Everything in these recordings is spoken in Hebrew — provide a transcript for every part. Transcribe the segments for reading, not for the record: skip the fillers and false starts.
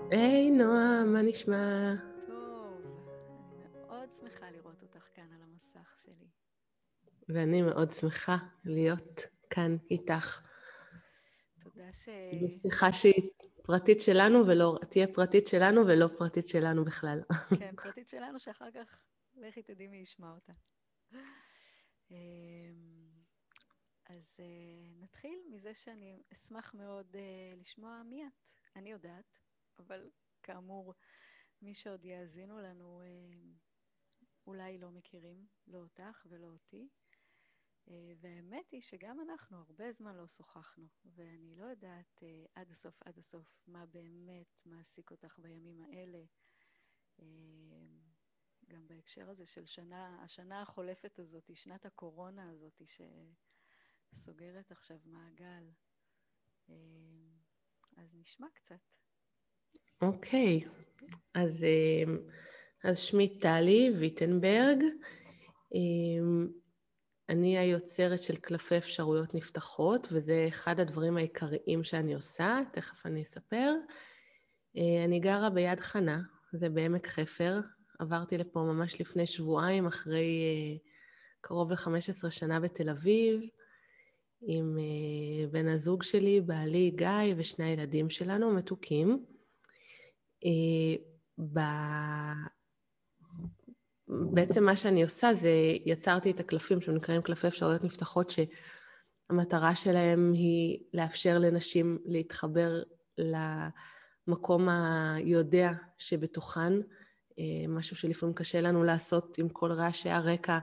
היי נועה, מה נשמע? טוב, אני מאוד שמחה לראות אותך כאן על המסך שלי. ואני מאוד שמחה להיות כאן איתך. תודה בשיחה שהיא פרטית שלנו ולא, תהיה פרטית שלנו ולא פרטית שלנו בכלל. כן, פרטית שלנו שאחר כך לכי תדעי מי ישמע אותה. אז נתחיל מזה שאני אשמח מאוד לשמוע מי את. אני יודעת, אבל כאמור, מי שעוד יאזינו לנו אולי לא מכירים, לא אותך ולא אותי. והאמת היא שגם אנחנו הרבה זמן לא שוחחנו, ואני לא יודעת עד הסוף מה באמת מעסיק אותך בימים האלה, גם בהקשר הזה של השנה החולפת הזאת, שנת הקורונה הזאת שסוגרת עכשיו מעגל. אז נשמע קצת. אוקיי, אז שמי טלי ויטנברג. אני היוצרת של קלפי אפשרויות נפתחות, וזה אחד הדברים העיקריים שאני עושה, תכף אני אספר. אני גרה ביד חנה, זה בעמק חפר. עברתי לפה ממש לפני שבועיים, אחרי קרוב ל-15 שנה בתל אביב, עם בן הזוג שלי, בעלי גיא ושני הילדים שלנו, מתוקים. בעצם מה שאני עושה זה יצרתי את הקלפים שנקראים קלפי אפשרויות נפתחות, שהמטרה שלהם היא לאפשר לנשים להתחבר למקום היודע שבתוכן, משהו שלפעמים קשה לנו לעשות עם כל רעשי הרקע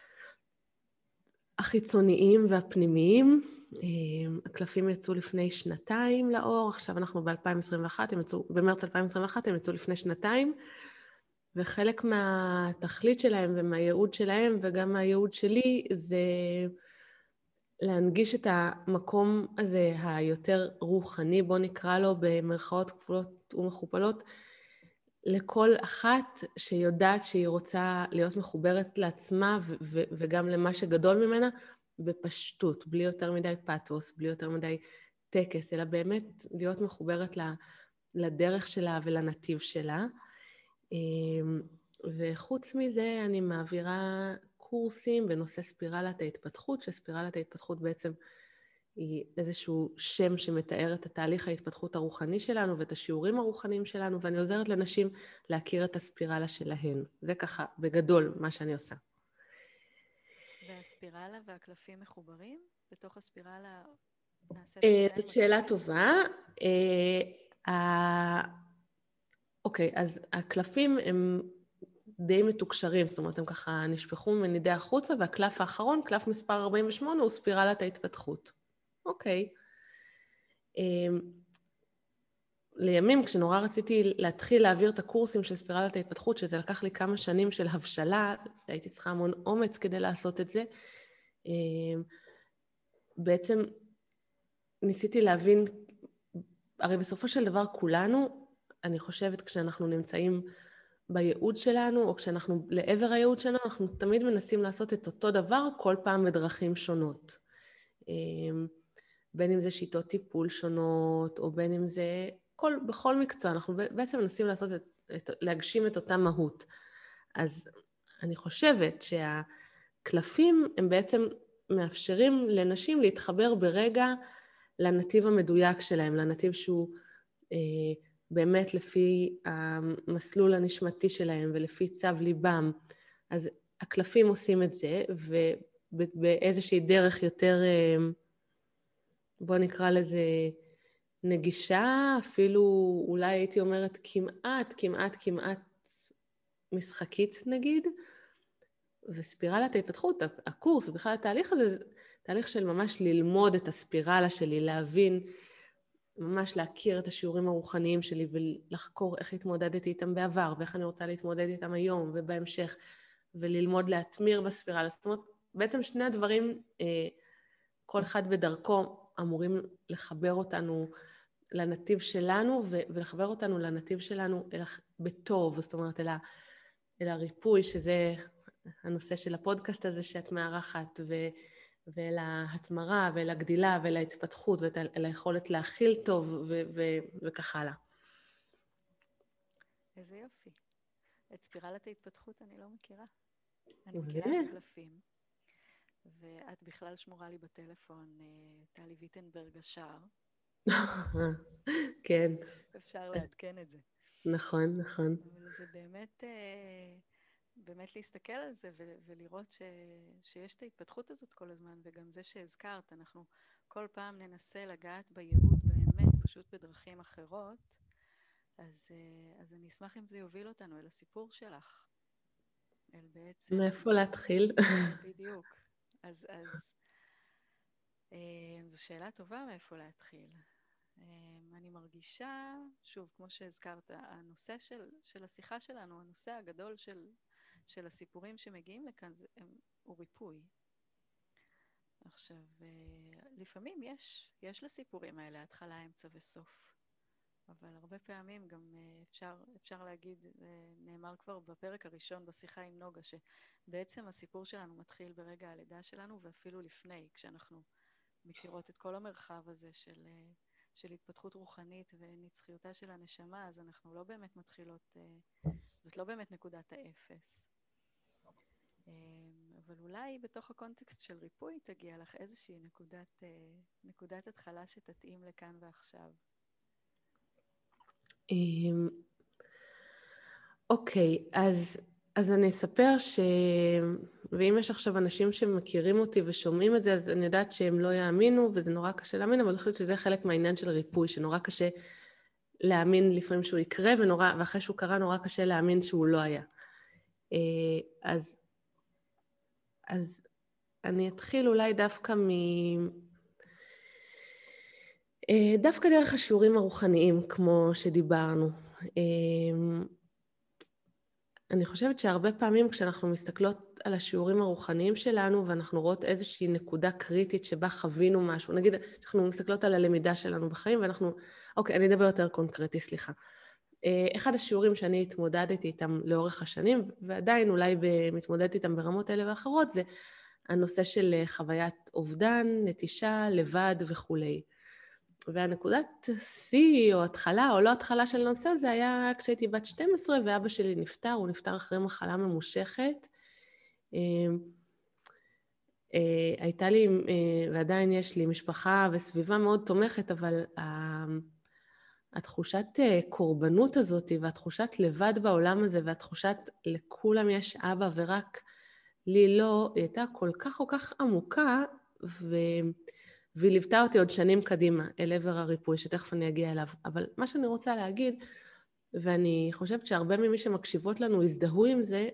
החיצוניים והפנימיים. הקלפים יצאו לפני שנתיים לאור, עכשיו אנחנו ב-2021, במרץ 2021 הם יצאו לפני שנתיים, וחלק מהתכלית שלהם ומהייעוד שלהם וגם מהייעוד שלי זה להנגיש את המקום הזה היותר רוחני, בוא נקרא לו במרכאות כפולות ומכופלות, לכל אחת שיודעת שהיא רוצה להיות מחוברת לעצמה וגם למה שגדול ממנה בפשטות, בלי יותר מדי פאתוס, בלי יותר מדי טקס, אלא באמת להיות מחוברת לדרך שלה ולנתיב שלה. וחוץ מזה אני מעבירה קורסים בנושא ספירלת ההתפתחות, שספירלת ההתפתחות בעצם היא איזשהו שם שמתאר את התהליך ההתפתחות הרוחני שלנו ואת השיעורים הרוחניים שלנו, ואני עוזרת לנשים להכיר את הספירלה שלהן. זה ככה בגדול מה שאני עושה. והספירלה והקלפים מחוברים? בתוך הספירלה נעשית עבודה עם הקלפים? זאת שאלה טובה. אוקיי, אז הקלפים הם די מתוקשרים, זאת אומרת, הם ככה נשפכו מנידי החוצה, והקלף האחרון, קלף מספר 48, הוא ספירלת ההתפתחות. אוקיי. לימים, כשנורא רציתי להתחיל להעביר את הקורסים של ספירלת ההתפתחות, שזה לקח לי כמה שנים של הבשלה, הייתי צריכה המון אומץ כדי לעשות את זה, בעצם ניסיתי להבין, הרי בסופו של דבר כולנו, אני חושבת כשאנחנו נמצאים בייעוד שלנו, או כשאנחנו לעבר הייעוד שלנו, אנחנו תמיד מנסים לעשות את אותו דבר, כל פעם בדרכים שונות. בין אם זה שיטות טיפול שונות, או בין אם זה, בכל מקצוע, אנחנו בעצם מנסים להגשים את אותה מהות. אז אני חושבת שהקלפים הם בעצם מאפשרים לנשים להתחבר ברגע לנתיב המדויק שלהם, לנתיב שהוא באמת לפי המסלול הנשמתי שלהם ולפי צו ליבם. אז הקלפים עושים את זה, ובאיזושהי דרך יותר, בוא נקרא לזה נגישה, אפילו אולי הייתי אומרת כמעט משחקית נגיד, וספירלת ההתפתחות, הקורס, ובכלל התהליך הזה, זה תהליך של ממש ללמוד את הספירלה שלי, להבין, ממש להכיר את השיעורים הרוחניים שלי, ולחקור איך התמודדתי איתם בעבר, ואיך אני רוצה להתמודד איתם היום ובהמשך, וללמוד להתמיר בספירלה. זאת אומרת, בעצם שני הדברים, כל אחד בדרכו, אמורים לחבר אותנו לנתיב שלנו, ולחבר אותנו לנתיב שלנו בטוב, זאת אומרת, אל הריפוי, שזה הנושא של הפודקאסט הזה שאת מארחת, ואל ההתמרה, ואל הגדילה, ואל ההתפתחות, ואל היכולת להכיל טוב, וכך הלאה. איזה יופי. את ספירלת ההתפתחות אני לא מכירה. אני מכירה את הקלפים, ואת בכלל שמורה לי בטלפון, טלי ויטנברג השער. כן. אפשר לעדכן את זה. נכון, נכון. אבל זה באמת, באמת להסתכל על זה ולראות שיש את ההתפתחות הזאת כל הזמן, וגם זה שהזכרת, אנחנו כל פעם ננסה לגעת בייעוד באמת, פשוט בדרכים אחרות, אז אני אשמח אם זה יוביל אותנו אל הסיפור שלך. אל בעצם... מאיפה להתחיל? בדיוק. אז זו שאלה טובה מאיפה להתחיל. אני מרגישה, שוב, כמו שהזכרת, הנושא של השיחה שלנו, הנושא הגדול של הסיפורים שמגיעים לכאן, הוא ריפוי. עכשיו, לפעמים יש לסיפורים האלה התחלה, אמצע וסוף. אבל הרבה פעמים גם אפשר להגיד, נאמר כבר בפרק הראשון בשיחה עם נוגה, שבעצם הסיפור שלנו מתחיל ברגע הלידה שלנו, ואפילו לפני, כשאנחנו מכירות את כל המרחב הזה של התפתחות רוחנית ונצחיותה של הנשמה, אז אנחנו לא באמת מתחילות, זאת לא באמת נקודת האפס. אבל אולי בתוך הקונטקסט של ריפוי תגיע לך איזושהי נקודת התחלה שתתאים לכאן ועכשיו. אוקיי, אז אני אספר ואם יש עכשיו אנשים שמכירים אותי ושומעים את זה, אז אני יודעת שהם לא יאמינו, וזה נורא קשה להאמין, אבל אני חושבת שזה חלק מהעניין של ריפוי, שנורא קשה להאמין לפעמים שהוא יקרה, ואחרי שהוא קרה נורא קשה להאמין שהוא לא היה. אז אני אתחיל אולי דווקא דרך השיעורים הרוחניים, כמו שדיברנו. אני חושבת שהרבה פעמים כשאנחנו מסתכלות על השיעורים הרוחניים שלנו, ואנחנו רואות איזושהי נקודה קריטית שבה חווינו משהו, נגיד, אנחנו מסתכלות על הלמידה שלנו בחיים, אוקיי, אני אדבר יותר קונקרטי, סליחה. אחד השיעורים שאני התמודדתי איתם לאורך השנים, ועדיין אולי מתמודדת איתם ברמות האלה ואחרות, זה הנושא של חוויית אובדן, נטישה, לבד וכולי. והנקודת שיא או התחלה או לא התחלה של הנושא הזה היה כשהייתי בת 12 ואבא שלי נפטר, הוא נפטר אחרי מחלה ממושכת. הייתה לי, ועדיין יש לי משפחה וסביבה מאוד תומכת, אבל התחושת קורבנות הזאת והתחושת לבד בעולם הזה והתחושת לכולם יש אבא ורק לי לא, היא הייתה כל כך עמוקה והיא ליוותה אותי עוד שנים קדימה אל עבר הריפוי, שתכף אני אגיע אליו. אבל מה שאני רוצה להגיד, ואני חושבת שהרבה ממי שמקשיבות לנו הזדהו עם זה,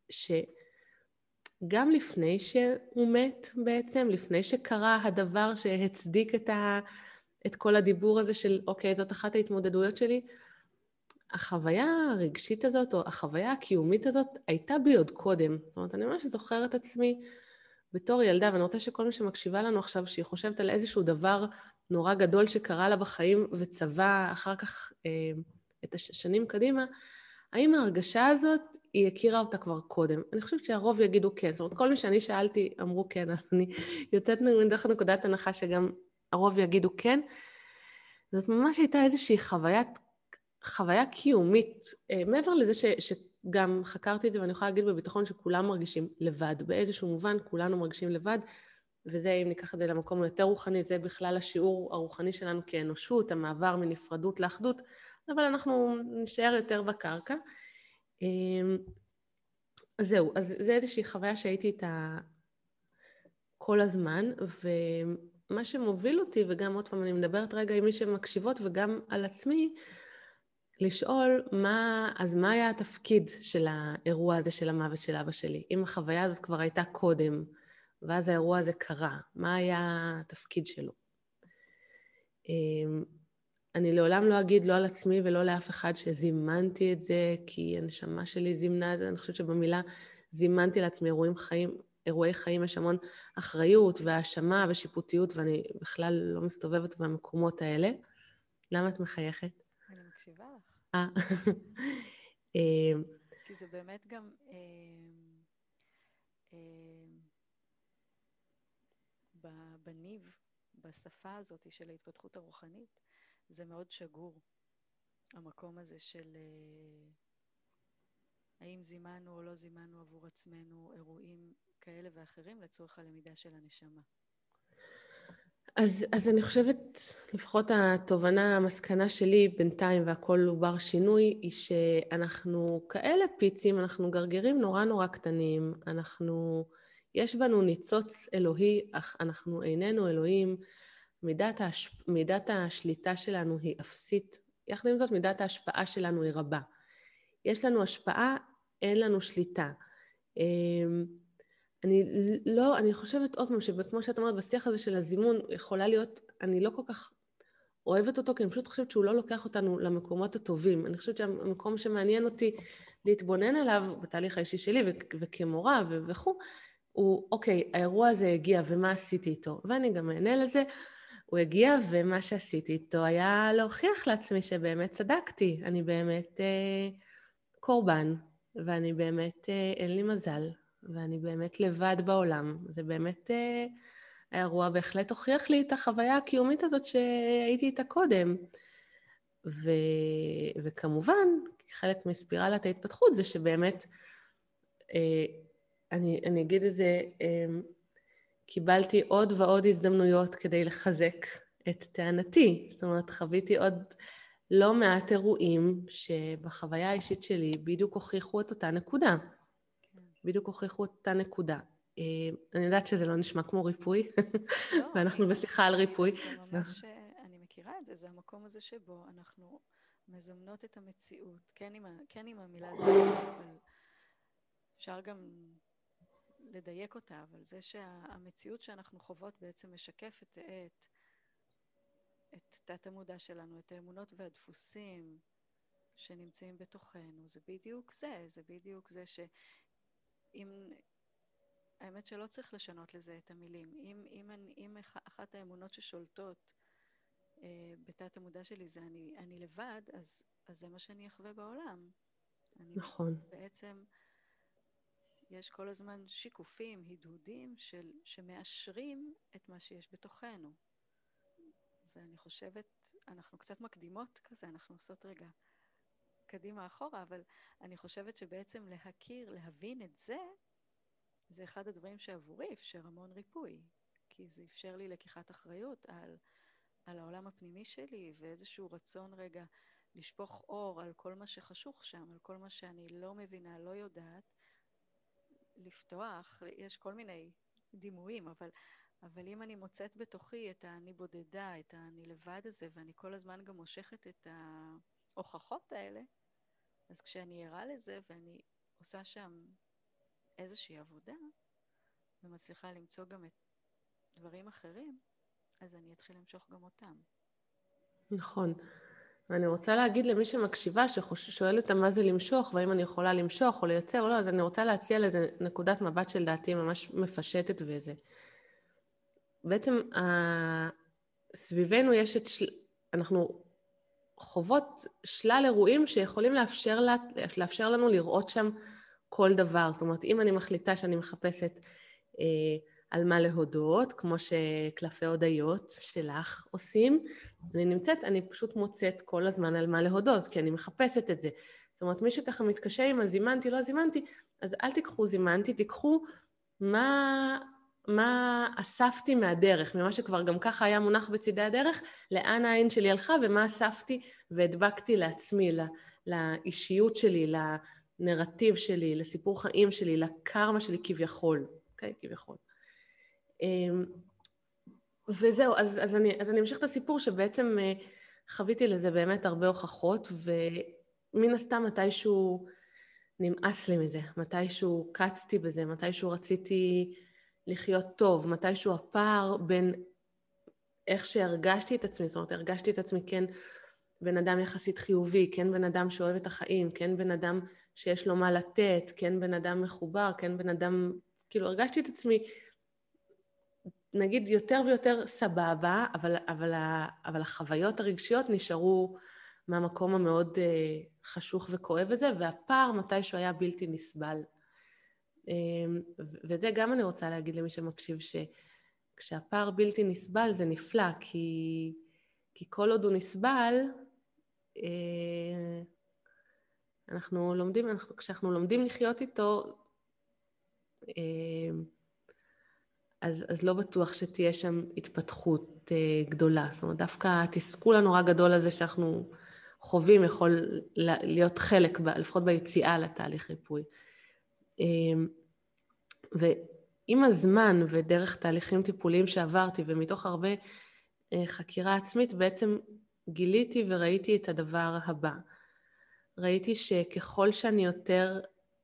שגם לפני שהוא מת בעצם, לפני שקרה הדבר שהצדיק את כל הדיבור הזה של, אוקיי, זאת אחת ההתמודדויות שלי, החוויה הרגשית הזאת, או החוויה הקיומית הזאת, הייתה בי עוד קודם. זאת אומרת, אני ממש זוכרת את עצמי בתור ילדה, ואני רוצה שכל מי שמקשיבה לנו עכשיו, שהיא חושבת על איזשהו דבר נורא גדול שקרה לה בחיים, וצבא אחר כך את השנים קדימה, האם ההרגשה הזאת, היא הכירה אותה כבר קודם? אני חושבת שהרוב יגידו כן. זאת אומרת, כל מי שאני שאלתי אמרו כן, אז אני יוצאת מדרך נקודת הנחה שגם הרוב יגידו כן. זאת ממש הייתה איזושהי חוויה קיומית, מעבר לזה שגם חקרתי את זה, ואני יכולה להגיד בביטחון שכולם מרגישים לבד. באיזשהו מובן, כולנו מרגישים לבד, וזה, אם ניקח את זה למקום יותר רוחני, זה בכלל השיעור הרוחני שלנו כאנושות, המעבר מנפרדות לאחדות, אבל אנחנו נשאר יותר בקרקע. אז זהו, אז זה איזושהי חוויה שהייתי איתה כל הזמן, ומה שמוביל אותי, וגם עוד פעם אני מדברת רגע עם מי שמקשיבות, וגם על עצמי, לשאול מה היה התפקיד של האירוע הזה של המוות של אבא שלי? אם החוויה הזאת כבר הייתה קודם, ואז האירוע הזה קרה, מה היה התפקיד שלו? אני לעולם לא אגיד לא על עצמי ולא לאף אחד שזימנתי את זה, כי הנשמה שלי זימנה את זה, אני חושבת שבמילה זימנתי לעצמי אירועי חיים, יש המון אחריות והאשמה ושיפוטיות, ואני בכלל לא מסתובבת במקומות האלה. למה את מחייכת? אני מקשיבה לך. אה. כי זה באמת גם בניב, בשפה הזאת של ההתפתחות הרוחנית, זה מאוד שגור. המקום הזה של האם זימנו או לא זימנו עבור עצמנו אירועים כאלה ואחרים לצורך הלמידה של הנשמה. אז אני חושבת, לפחות התובנה, המסקנה שלי בינתיים, והכל הוא בר שינוי, היא שאנחנו כאלה פיצים, אנחנו גרגרים נורא נורא קטנים, יש בנו ניצוץ אלוהי, אך אנחנו איננו אלוהים, מידת השליטה שלנו היא אפסית, יחד עם זאת מידת ההשפעה שלנו היא רבה. יש לנו השפעה, אין לנו שליטה. אני חושבת עוד פעם שכמו שאת אומרת, בשיח הזה של הזימון יכולה להיות, אני לא כל כך אוהבת אותו, כי אני פשוט חושבת שהוא לא לוקח אותנו למקומות הטובים. אני חושבת שהמקום שמעניין אותי להתבונן עליו בתהליך האישי שלי וכמורה וכו', הוא אוקיי, האירוע הזה הגיע ומה עשיתי איתו, ואני גם אענה לזה, הוא הגיע ומה שעשיתי איתו היה להוכיח לעצמי שבאמת צדקתי, אני באמת קורבן, ואני באמת אין לי מזל. ואני באמת לבד בעולם. זה באמת, האירוע בהחלט הוכיח לי את החוויה הקיומית הזאת שהייתי איתה קודם. וכמובן, חלק מספירלת ההתפתחות זה שבאמת, אני אגיד את זה, קיבלתי עוד ועוד הזדמנויות כדי לחזק את טענתי. זאת אומרת, חוויתי עוד לא מעט אירועים שבחוויה האישית שלי בדיוק הוכיחו את אותה נקודה. בדיוק הוכיחו אותה נקודה. אני יודעת שזה לא נשמע כמו ריפוי, ואנחנו בשיחה על ריפוי. זה ממש, אני מכירה את זה, זה המקום הזה שבו אנחנו מזמנות את המציאות, כן עם המילה זמן, אבל אפשר גם לדייק אותה, אבל זה שהמציאות שאנחנו חוות בעצם משקפת את תת המודע שלנו, את האמונות והדפוסים שנמצאים בתוכנו. זה בדיוק זה האמת שלא צריך לשנות לזה את המילים. אם אחת האמונות ששולטות בתת המודע שלי זה אני לבד, אז זה מה שאני אחווה בעולם. נכון. בעצם יש כל הזמן שיקופים, הדהודים שמאשרים את מה שיש בתוכנו. ואני חושבת, אנחנו קצת מקדימות כזה, אנחנו עושות רגע קדימה אחורה, אבל אני חושבת שבעצם להבין את זה, זה אחד הדברים שעבורי אפשר המון ריפוי, כי זה אפשר לי לקיחת אחריות על העולם הפנימי שלי, ואיזשהו רצון רגע לשפוך אור על כל מה שחשוך שם, על כל מה שאני לא מבינה, לא יודעת, לפתוח, יש כל מיני דימויים, אבל אם אני מוצאת בתוכי את האני בודדה, את האני לבד הזה, ואני כל הזמן גם מושכת את ההוכחות האלה, אז כשאני ערה לזה ואני עושה שם איזושהי עבודה, ומצליחה למצוא גם את דברים אחרים, אז אני אתחיל למשוך גם אותם. נכון. ואני רוצה להגיד למי שמקשיבה, ששואלת מה זה למשוך, והאם אני יכולה למשוך או לייצר או לא, אז אני רוצה להציע לזה נקודת מבט של דעתי ממש מפשטת וזה. בעצם סביבנו יש אנחנו חוות שלל אירועים שיכולים לאפשר לנו לראות שם כל דבר. זאת אומרת, אם אני מחליטה שאני מחפשת על מה להודות, כמו שקלפי הודיות שלך עושים, אני פשוט מוצאת כל הזמן על מה להודות, כי אני מחפשת את זה. זאת אומרת, מי שככה מתקשה עם הזימנתי, לא זימנתי, אז אל תיקחו זימנתי, תיקחו מה אספתי מהדרך, ממה שכבר גם ככה היה מונח בצידי הדרך, לאן העין שלי הלכה ומה אספתי והדבקתי לעצמי, לאישיות שלי, לנרטיב שלי, לסיפור חיים שלי, לקרמה שלי כביכול, אוקיי? כביכול. וזהו, אז אני אמשיך את הסיפור שבעצם חוויתי לזה באמת הרבה הוכחות, ומן הסתם מתישהו נמאס לי מזה, מתישהו קצתי בזה, מתישהו רציתי לחיות טוב, מתישהו הפער בין איך שהרגשתי את עצמי, זאת אומרת, הרגשתי את עצמי כן בן אדם יחסית חיובי, כן בן אדם שאוהב את החיים, כן בן אדם שיש לו מה לתת, כן בן אדם מחובר, כן בן אדם, כאילו הרגשתי את עצמי, נגיד יותר ויותר סבבה, אבל החוויות הרגשיות נשארו מהמקום המאוד חשוך וכואב הזה, והפער מתישהו היה בלתי נסבל. וזה גם אני רוצה להגיד למי שמקשיב, שכשהפער בלתי נסבל זה נפלא, כי כל עוד הוא נסבל, כשאנחנו לומדים לחיות איתו, אז לא בטוח שתהיה שם התפתחות גדולה. זאת אומרת, דווקא התסכול הנורא גדול הזה שאנחנו חווים יכול להיות חלק, לפחות ביציאה לתהליך ריפוי. ועם הזמן ודרך תהליכים טיפוליים שעברתי, ומתוך הרבה חקירה עצמית, בעצם גיליתי וראיתי את הדבר הבא. ראיתי שככל שאני יותר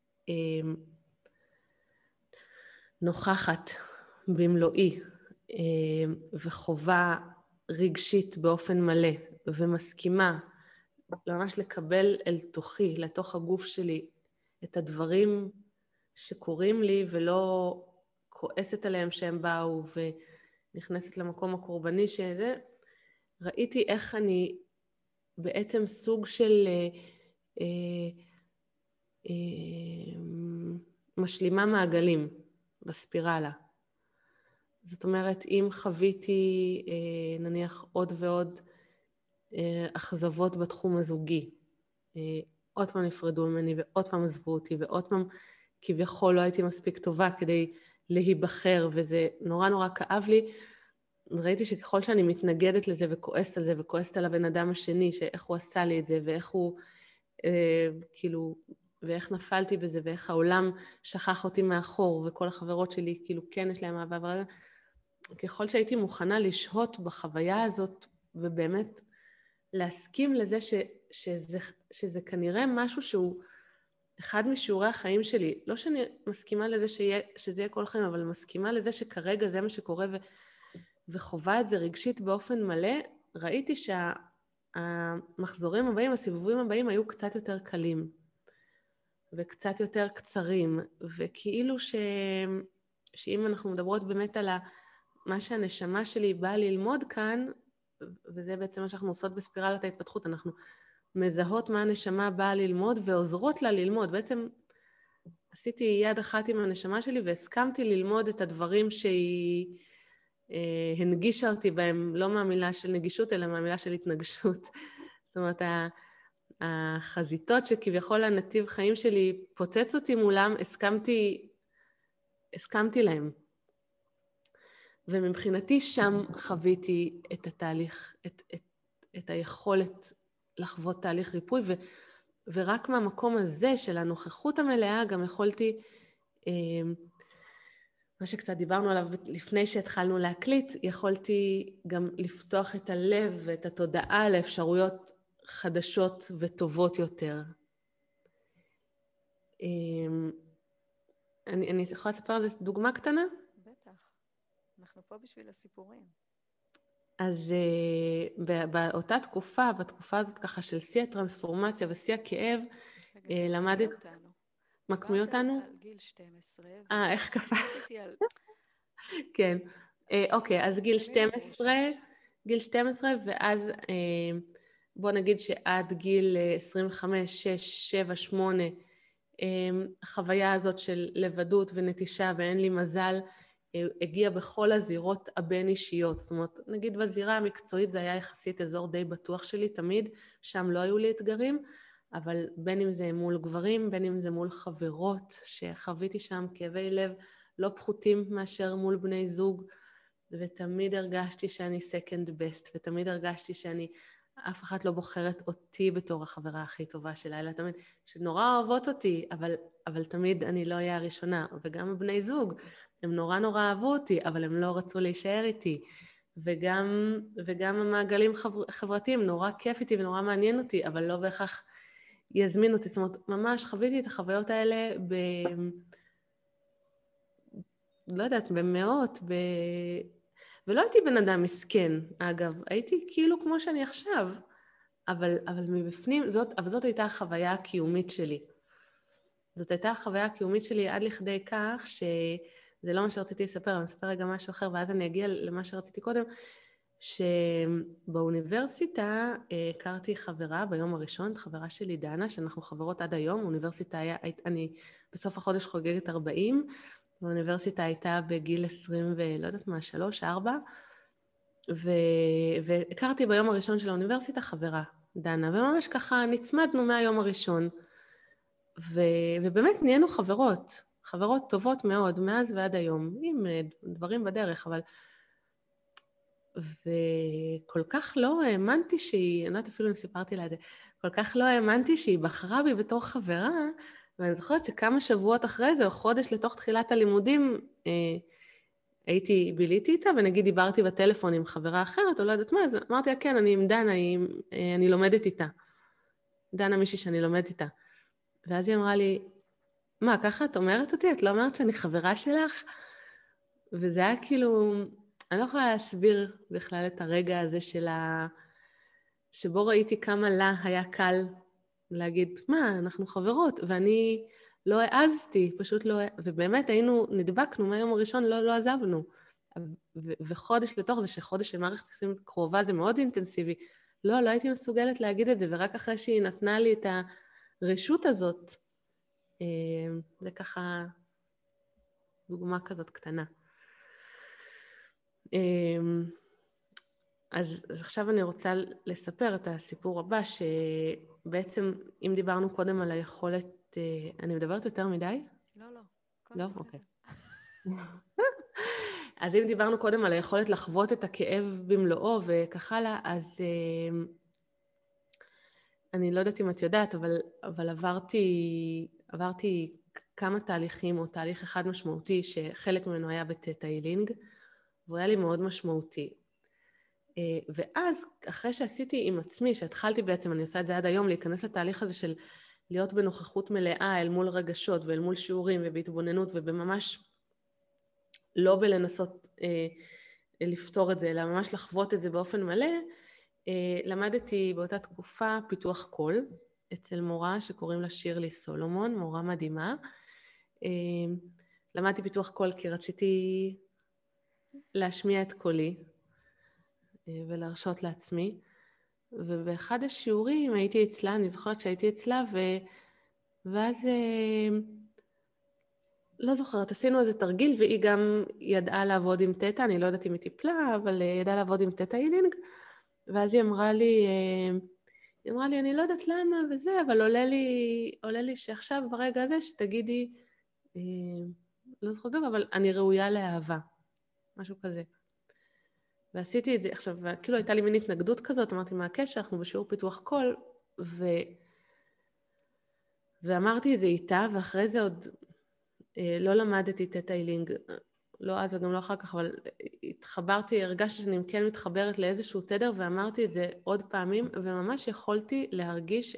נוכחת במלואי וחובה רגשית באופן מלא ומסכימה ממש לקבל אל תוכי, לתוך הגוף שלי, את הדברים שקורים לי ולא כועסת עליהם שהם באו ונכנסת למקום הקורבני שזה, ראיתי איך אני בעצם סוג של משלימה מעגלים בספירלה. זאת אומרת, אם חוויתי נניח עוד ועוד אכזבות בתחום הזוגי, עוד פעם נפרדו ממני ועוד פעם עזבו אותי ועוד פעם כביכול לא הייתי מספיק טובה כדי להיבחר, וזה נורא נורא כאב לי. ראיתי שככל שאני מתנגדת לזה וכועסת על זה וכועסת על הבן אדם השני, שאיך הוא עשה לי את זה ואיך הוא כאילו, ואיך נפלתי בזה ואיך העולם שכח אותי מאחור וכל החברות שלי כאילו כן יש להם אהבה ורגע, ככל שהייתי מוכנה לשהות בחוויה הזאת ובאמת להסכים לזה שזה כנראה משהו שהוא אחד משיעורי החיים שלי. לא שאני מסכימה לזה שזה יהיה כל החיים, אבל מסכימה לזה שכרגע זה מה שקורה וחובה את זה רגשית באופן מלא. ראיתי שהמחזורים הבאים, הסיבובים הבאים היו קצת יותר קלים וקצת יותר קצרים, וכאילו שאם אנחנו מדברות באמת על מה שהנשמה שלי באה ללמוד כאן, וזה בעצם מה שאנחנו עושות בספירלת ההתפתחות, אנחנו מזהות מה הנשמה באה ללמוד ועוזרות לה ללמוד. בעצם עשיתי יד אחת עם הנשמה שלי והסכמתי ללמוד את הדברים שהיא הנגישה אותי בהם, לא מהמילה של נגישות אלא מהמילה של התנגשות. זאת אומרת, החזיתות שכביכול הנתיב חיים שלי פוצץ אותי מולם, הסכמתי להם. ומבחינתי שם חוויתי את התהליך, את היכולת לחוות תהליך ריפוי, ורק מהמקום הזה של הנוכחות המלאה גם יכולתי, מה שקצת דיברנו עליו לפני שהתחלנו להקליט, יכולתי גם לפתוח את הלב ואת התודעה לאפשרויות חדשות וטובות יותר. אני יכולה לספר על זה דוגמה קטנה? בטח, אנחנו פה בשביל הסיפורים. אז באותה תקופה, בתקופה הזאת ככה של שיא הטרנספורמציה ושיא הכאב, למדת... מקמיא אותנו? על גיל 12. איך קפה? כן. אוקיי, אז גיל 12, ואז בוא נגיד שעד גיל 25, 6, 7, 8, החוויה הזאת של לבדות ונטישה ואין לי מזל, הגיע בכל הזירות הבין אישיות. זאת אומרת, נגיד בזירה המקצועית זה היה יחסית אזור די בטוח שלי תמיד, שם לא היו לי אתגרים, אבל בין אם זה מול גברים, בין אם זה מול חברות, שחוויתי שם כאבי לב לא פחותים מאשר מול בני זוג, ותמיד הרגשתי שאני second best, ותמיד הרגשתי אף אחת לא בוחרת אותי בתור החברה הכי טובה שלה, אלא תמיד, שנורא אוהבות אותי, אבל תמיד אני לא אהיה הראשונה, וגם הבני זוג, הם נורא נורא אהבו אותי, אבל הם לא רצו להישאר איתי, וגם המעגלים חברתיים, נורא כיף איתי ונורא מעניין אותי, אבל לא בהכרח יזמין אותי. זאת אומרת, ממש חוויתי את החוויות האלה לא יודעת, במאות, ולא הייתי בן אדם מסכן, אגב, הייתי כאילו כמו שאני עכשיו, אבל מבפנים, זאת הייתה החוויה הקיומית שלי. זאת הייתה החוויה הקיומית שלי עד לכדי כך שזה לא מה שרציתי לספר, אני אספר רגע משהו אחר, ואז אני אגיע למה שרציתי קודם, שבאוניברסיטה הכרתי חברה ביום הראשון, חברה שלי דנה, שאנחנו חברות עד היום, אוניברסיטה אני בסוף החודש חוגגת 40, באוניברסיטה הייתה בגיל 20 ולא יודעת מה, 3, 4, והכרתי ביום הראשון של האוניברסיטה חברה, דנה, וממש ככה נצמדנו מהיום הראשון, ובאמת נהיינו חברות טובות מאוד, מאז ועד היום, עם דברים בדרך, אבל... וכל כך לא האמנתי שהיא, אני לא יודעת אפילו אם סיפרתי לה את זה, כל כך לא האמנתי שהיא בחרה בי בתור חברה, ואני זוכרת שכמה שבועות אחרי זה, או חודש לתוך תחילת הלימודים, ביליתי איתה, ונגיד דיברתי בטלפון עם חברה אחרת, או לא יודעת מה, אז אמרתי לה, כן, אני עם דנה, אני לומדת איתה. דנה מישהי שאני לומדת איתה. ואז היא אמרה לי, מה, ככה את אומרת אותי? את לא אומרת שאני חברה שלך? וזה היה כאילו, אני לא יכולה להסביר בכלל את הרגע הזה שבו ראיתי כמה לה היה קל להגיד, מה, אנחנו חברות, ואני לא העזתי, פשוט לא, ובאמת נדבקנו מהיום הראשון, לא עזבנו. וחודש לתוך זה, שחודש של מערכת יחסים קרובה זה מאוד אינטנסיבי, לא הייתי מסוגלת להגיד את זה, ורק אחרי שהיא נתנה לי את הרשות הזאת, זה ככה דוגמה כזאת קטנה. אז עכשיו אני רוצה לספר את הסיפור הבא, שבעצם אם דיברנו קודם על היכולת, אני מדברת יותר מדי? לא, לא? אוקיי. אז אם דיברנו קודם על היכולת לחוות את הכאב במלואו וכך הלאה, אז אני לא יודעת אם את יודעת, אבל עברתי כמה תהליכים, או תהליך אחד משמעותי, שחלק ממנו היה בטטה הילינג, והוא היה לי מאוד משמעותי. ואז, אחרי שעשיתי עם עצמי, שהתחלתי בעצם, אני עושה את זה עד היום, להיכנס לתהליך הזה של להיות בנוכחות מלאה אל מול רגשות ואל מול שיעורים ובהתבוננות ובממש לא בלנסות לפתור את זה, אלא ממש לחוות את זה באופן מלא, למדתי באותה תקופה פיתוח קול אצל מורה שקוראים לה שירלי סולומון, מורה מדהימה. למדתי פיתוח קול כי רציתי להשמיע את קולי ולהרשות לעצמי. ובאחד השיעורים הייתי אצלה, אני זוכרת שהייתי אצלה, ואז לא זוכרת, עשינו איזה תרגיל, והיא גם ידעה לעבוד עם תטא, אני לא יודעת אם היא טיפלה, אבל ידעה לעבוד עם תטא הילינג, ואז היא אמרה לי, אני לא יודעת למה וזה, אבל עולה לי שעכשיו ברגע הזה שתגידי, לא זוכרת גם, אבל אני ראויה לאהבה, משהו כזה. ועשיתי את זה, עכשיו, כאילו הייתה לי מין התנגדות כזאת, אמרתי מה הקשר, אנחנו בשיעור פיתוח קול, ואמרתי את זה איתה, ואחרי זה עוד לא למדתי תטא הילינג, לא אז וגם לא אחר כך, אבל התחברתי, הרגשתי שאני כן מתחברת לאיזשהו תדר, ואמרתי את זה עוד פעמים, וממש יכולתי להרגיש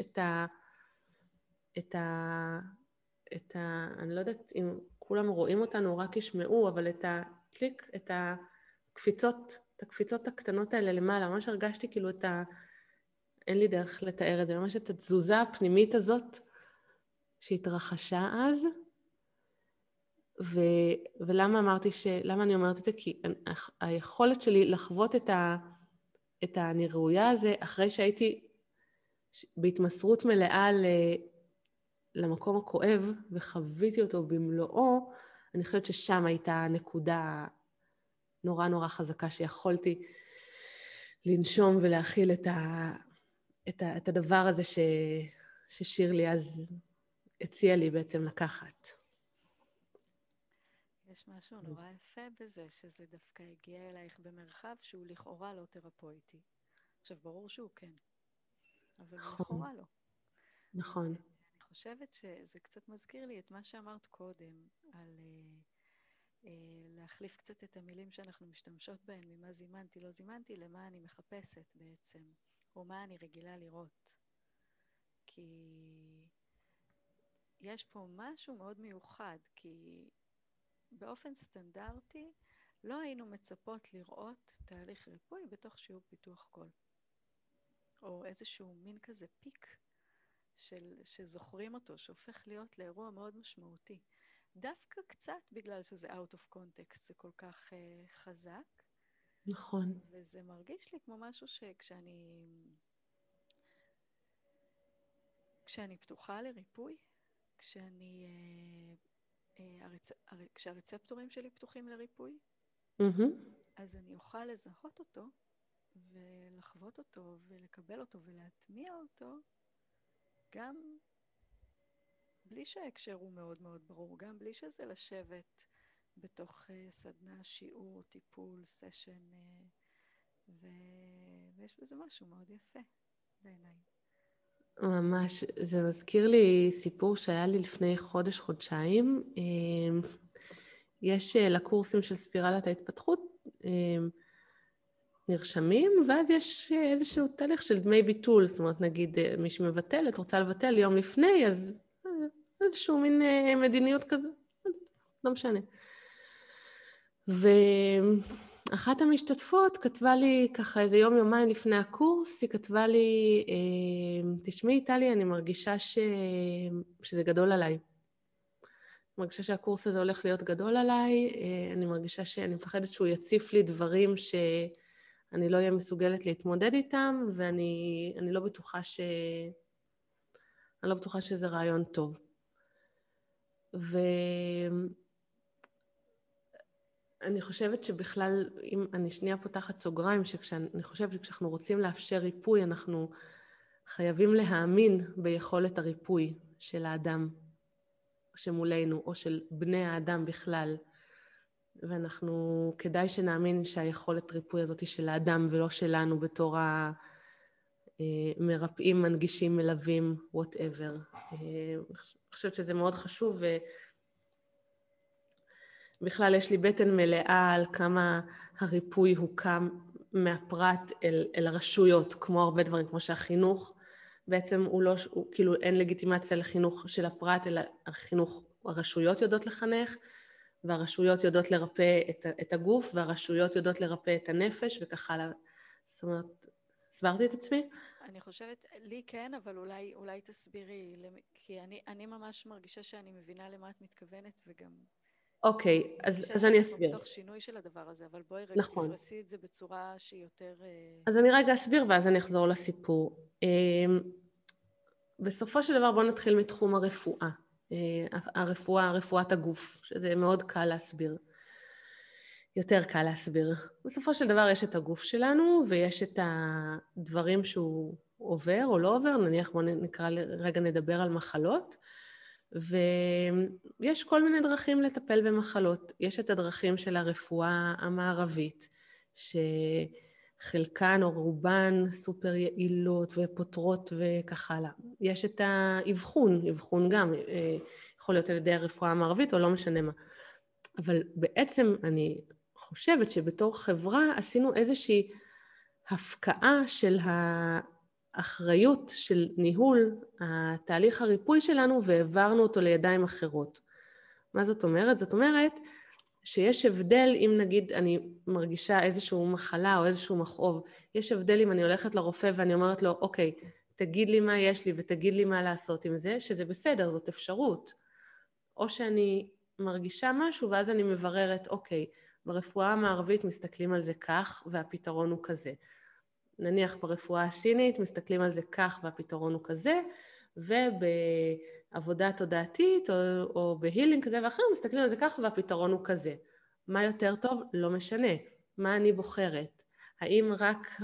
אני לא יודעת אם כולם רואים אותנו, רק ישמעו, אבל את הקפיצות הקטנות האלה למעלה, ממש הרגשתי כאילו אין לי דרך לתאר את זה, ממש את התזוזה הפנימית הזאת שהתרחשה אז, ולמה למה אני אומרת את זה? כי היכולת שלי לחוות את אני ראויה הזה, אחרי שהייתי בהתמסרות מלאה למקום הכואב, וחוויתי אותו במלואו, אני חושבת ששם הייתה נקודה נורא נורא חזקה, שיכולתי לנשום ולהכיל את הדבר הזה ששירלי אז הציע לי בעצם לקחת. יש משהו נורא יפה בזה, שזה דווקא הגיע אלייך במרחב שהוא לכאורה לא תרפויטי. עכשיו, ברור שהוא כן, אבל לכאורה לא. נכון. אני חושבת שזה קצת מזכיר לי את מה שאמרת קודם, על להחליף קצת את המילים שאנחנו משתמשות בהן, ממה זימנתי, לא זימנתי, למה אני מחפשת בעצם, או מה אני רגילה לראות. כי יש פה משהו מאוד מיוחד, כי באופן סטנדרטי לא היינו מצפות לראות תהליך ריפוי בתוך שיעור פיתוח קול. או איזשהו מין כזה פיק שזוכרים אותו, שהופך להיות לאירוע מאוד משמעותי. דווקא קצת בגלל שזה out of context, זה כל כך חזק. נכון. וזה מרגיש לי כמו משהו כשאני פתוחה לריפוי, כשהרצפטורים שלי פתוחים לריפוי, אז אני אוכל לזהות אותו ולחוות אותו ולקבל אותו ולהטמיע אותו גם בלי שההקשר הוא מאוד מאוד ברור, גם בלי שזה לשבת בתוך סדנה, שיעור, טיפול, סשן, ויש בזה משהו מאוד יפה בעיניי. ממש, זה מזכיר לי סיפור שהיה לי לפני חודש-חודשיים. יש לקורסים של ספירלת ההתפתחות, נרשמים, ואז יש איזשהו תהליך של דמי ביטול, זאת אומרת, נגיד מי שמבטלת, רוצה לבטל יום לפני, אז איזשהו מין מדיניות כזה, לא משנה. ואחת המשתתפות כתבה לי ככה איזה יומיים לפני הקורס, היא כתבה לי, תשמעי טלי, אני מרגישה שזה גדול עליי. אני מרגישה שהקורס הזה הולך להיות גדול עליי, אני מרגישה שאני מפחדת שהוא יציף לי דברים שאני לא אהיה מסוגלת להתמודד איתם, ואני לא בטוחה אני לא בטוחה שזה רעיון טוב. אני חושבת שבכלל, אם אני שנייה פותחת סוגריים, אני חושבת שכשאנחנו רוצים לאפשר ריפוי, אנחנו חייבים להאמין ביכולת הריפוי של האדם שמולנו, או של בני האדם בכלל. ואנחנו, כדאי שנאמין שהיכולת ריפוי הזאת היא של האדם, ולא שלנו בתור המרפאים, מנגישים, מלווים, whatever. אני חושבת שזה מאוד חשוב, בכלל יש לי בטן מלאה על כמה הריפוי הוקם מהפרט אל הרשויות, כמו הרבה דברים, כמו שהחינוך בעצם כאילו אין לגיטימציה לחינוך של הפרט, אלא הרשויות יודעות לחנך, והרשויות יודעות לרפא את הגוף, והרשויות יודעות לרפא את הנפש, וכך הלאה. זאת אומרת, הסברתי את עצמי? אני חושבת, לי כן, אבל אולי תסבירי, כי אני ממש מרגישה שאני מבינה למה את מתכוונת, וגם אוקיי, אז אני אסביר. בתוך שינוי של הדבר הזה, אבל בואי רגע נכון. תפרסי את זה בצורה שהיא יותר... אז אני רגע אסביר ואז אני אחזור לסיפור. בסופו של דבר בואו נתחיל מתחום הרפואה. רפואת הגוף, שזה מאוד קל להסביר. יותר קל להסביר. בסופו של דבר יש את הגוף שלנו ויש את הדברים שהוא עובר או לא עובר, נניח בואו רגע נדבר על מחלות. ויש כל מיני דרכים לטפל במחלות. יש את הדרכים של הרפואה המערבית, שחלקן או רובן סופר יעילות ופותרות וכך הלאה. יש את האבחון גם, יכול להיות על ידי הרפואה המערבית או לא משנה מה. אבל בעצם אני חושבת שבתור חברה עשינו איזושהי הפקעה של האחריות של ניהול התהליך הריפוי שלנו והעברנו אותו לידיים אחרות. מה זאת אומרת? זאת אומרת שיש הבדל אם נגיד אני מרגישה איזשהו מחלה או איזשהו מכאוב, יש הבדל אם אני הולכת לרופא ואני אומרת לו, אוקיי, תגיד לי מה יש לי ותגיד לי מה לעשות עם זה, שזה בסדר, זאת אפשרות. או שאני מרגישה משהו ואז אני מבררת, אוקיי, ברפואה המערבית מסתכלים על זה כך והפתרון הוא כזה. נניח ברפואה הסינית מסתכלים על זה כך והפתרון הוא כזה, ובעבודה תודעתית או בהילינג כזה ואחר מסתכלים על זה כך והפתרון הוא כזה. מה יותר טוב? לא משנה. מה אני בוחרת? האם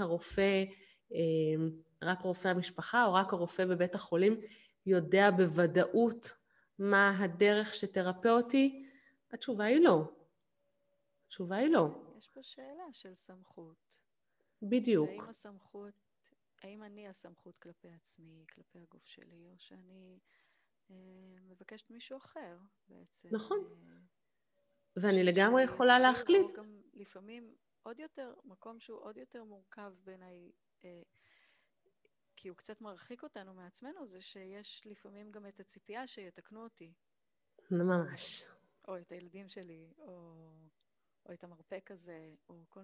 רק רופא המשפחה או רק הרופא בבית החולים יודע בוודאות מה הדרך שתרפא אותי? התשובה היא לא. התשובה היא לא. יש פה שאלה של סמכות. בדיוק. והאם הסמכות, האם אני הסמכות כלפי עצמי, כלפי הגוף שלי, או שאני מבקשת מישהו אחר בעצם. נכון. ואני לגמרי יכולה להחליט. או גם לפעמים עוד יותר, מקום שהוא עוד יותר מורכב בעיניי, כי הוא קצת מרחיק אותנו מעצמנו, זה שיש לפעמים גם את הציפייה שיתקנו אותי. ממש. או את הילדים שלי, או את המרפק הזה, או כל...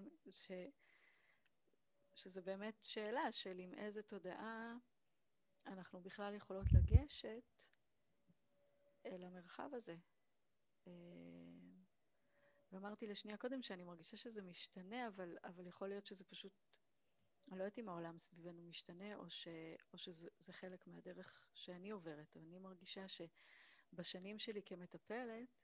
שזה באמת שאלה של עם איזה תודעה אנחנו בכלל יכולות לגשת אל המרחב הזה. ואמרתי לשנייה קודם שאני מרגישה שזה משתנה, אבל יכול להיות שזה פשוט, אני לא יודעת אם העולם סביבנו משתנה, או שזה חלק מהדרך שאני עוברת. אני מרגישה שבשנים שלי כמטפלת,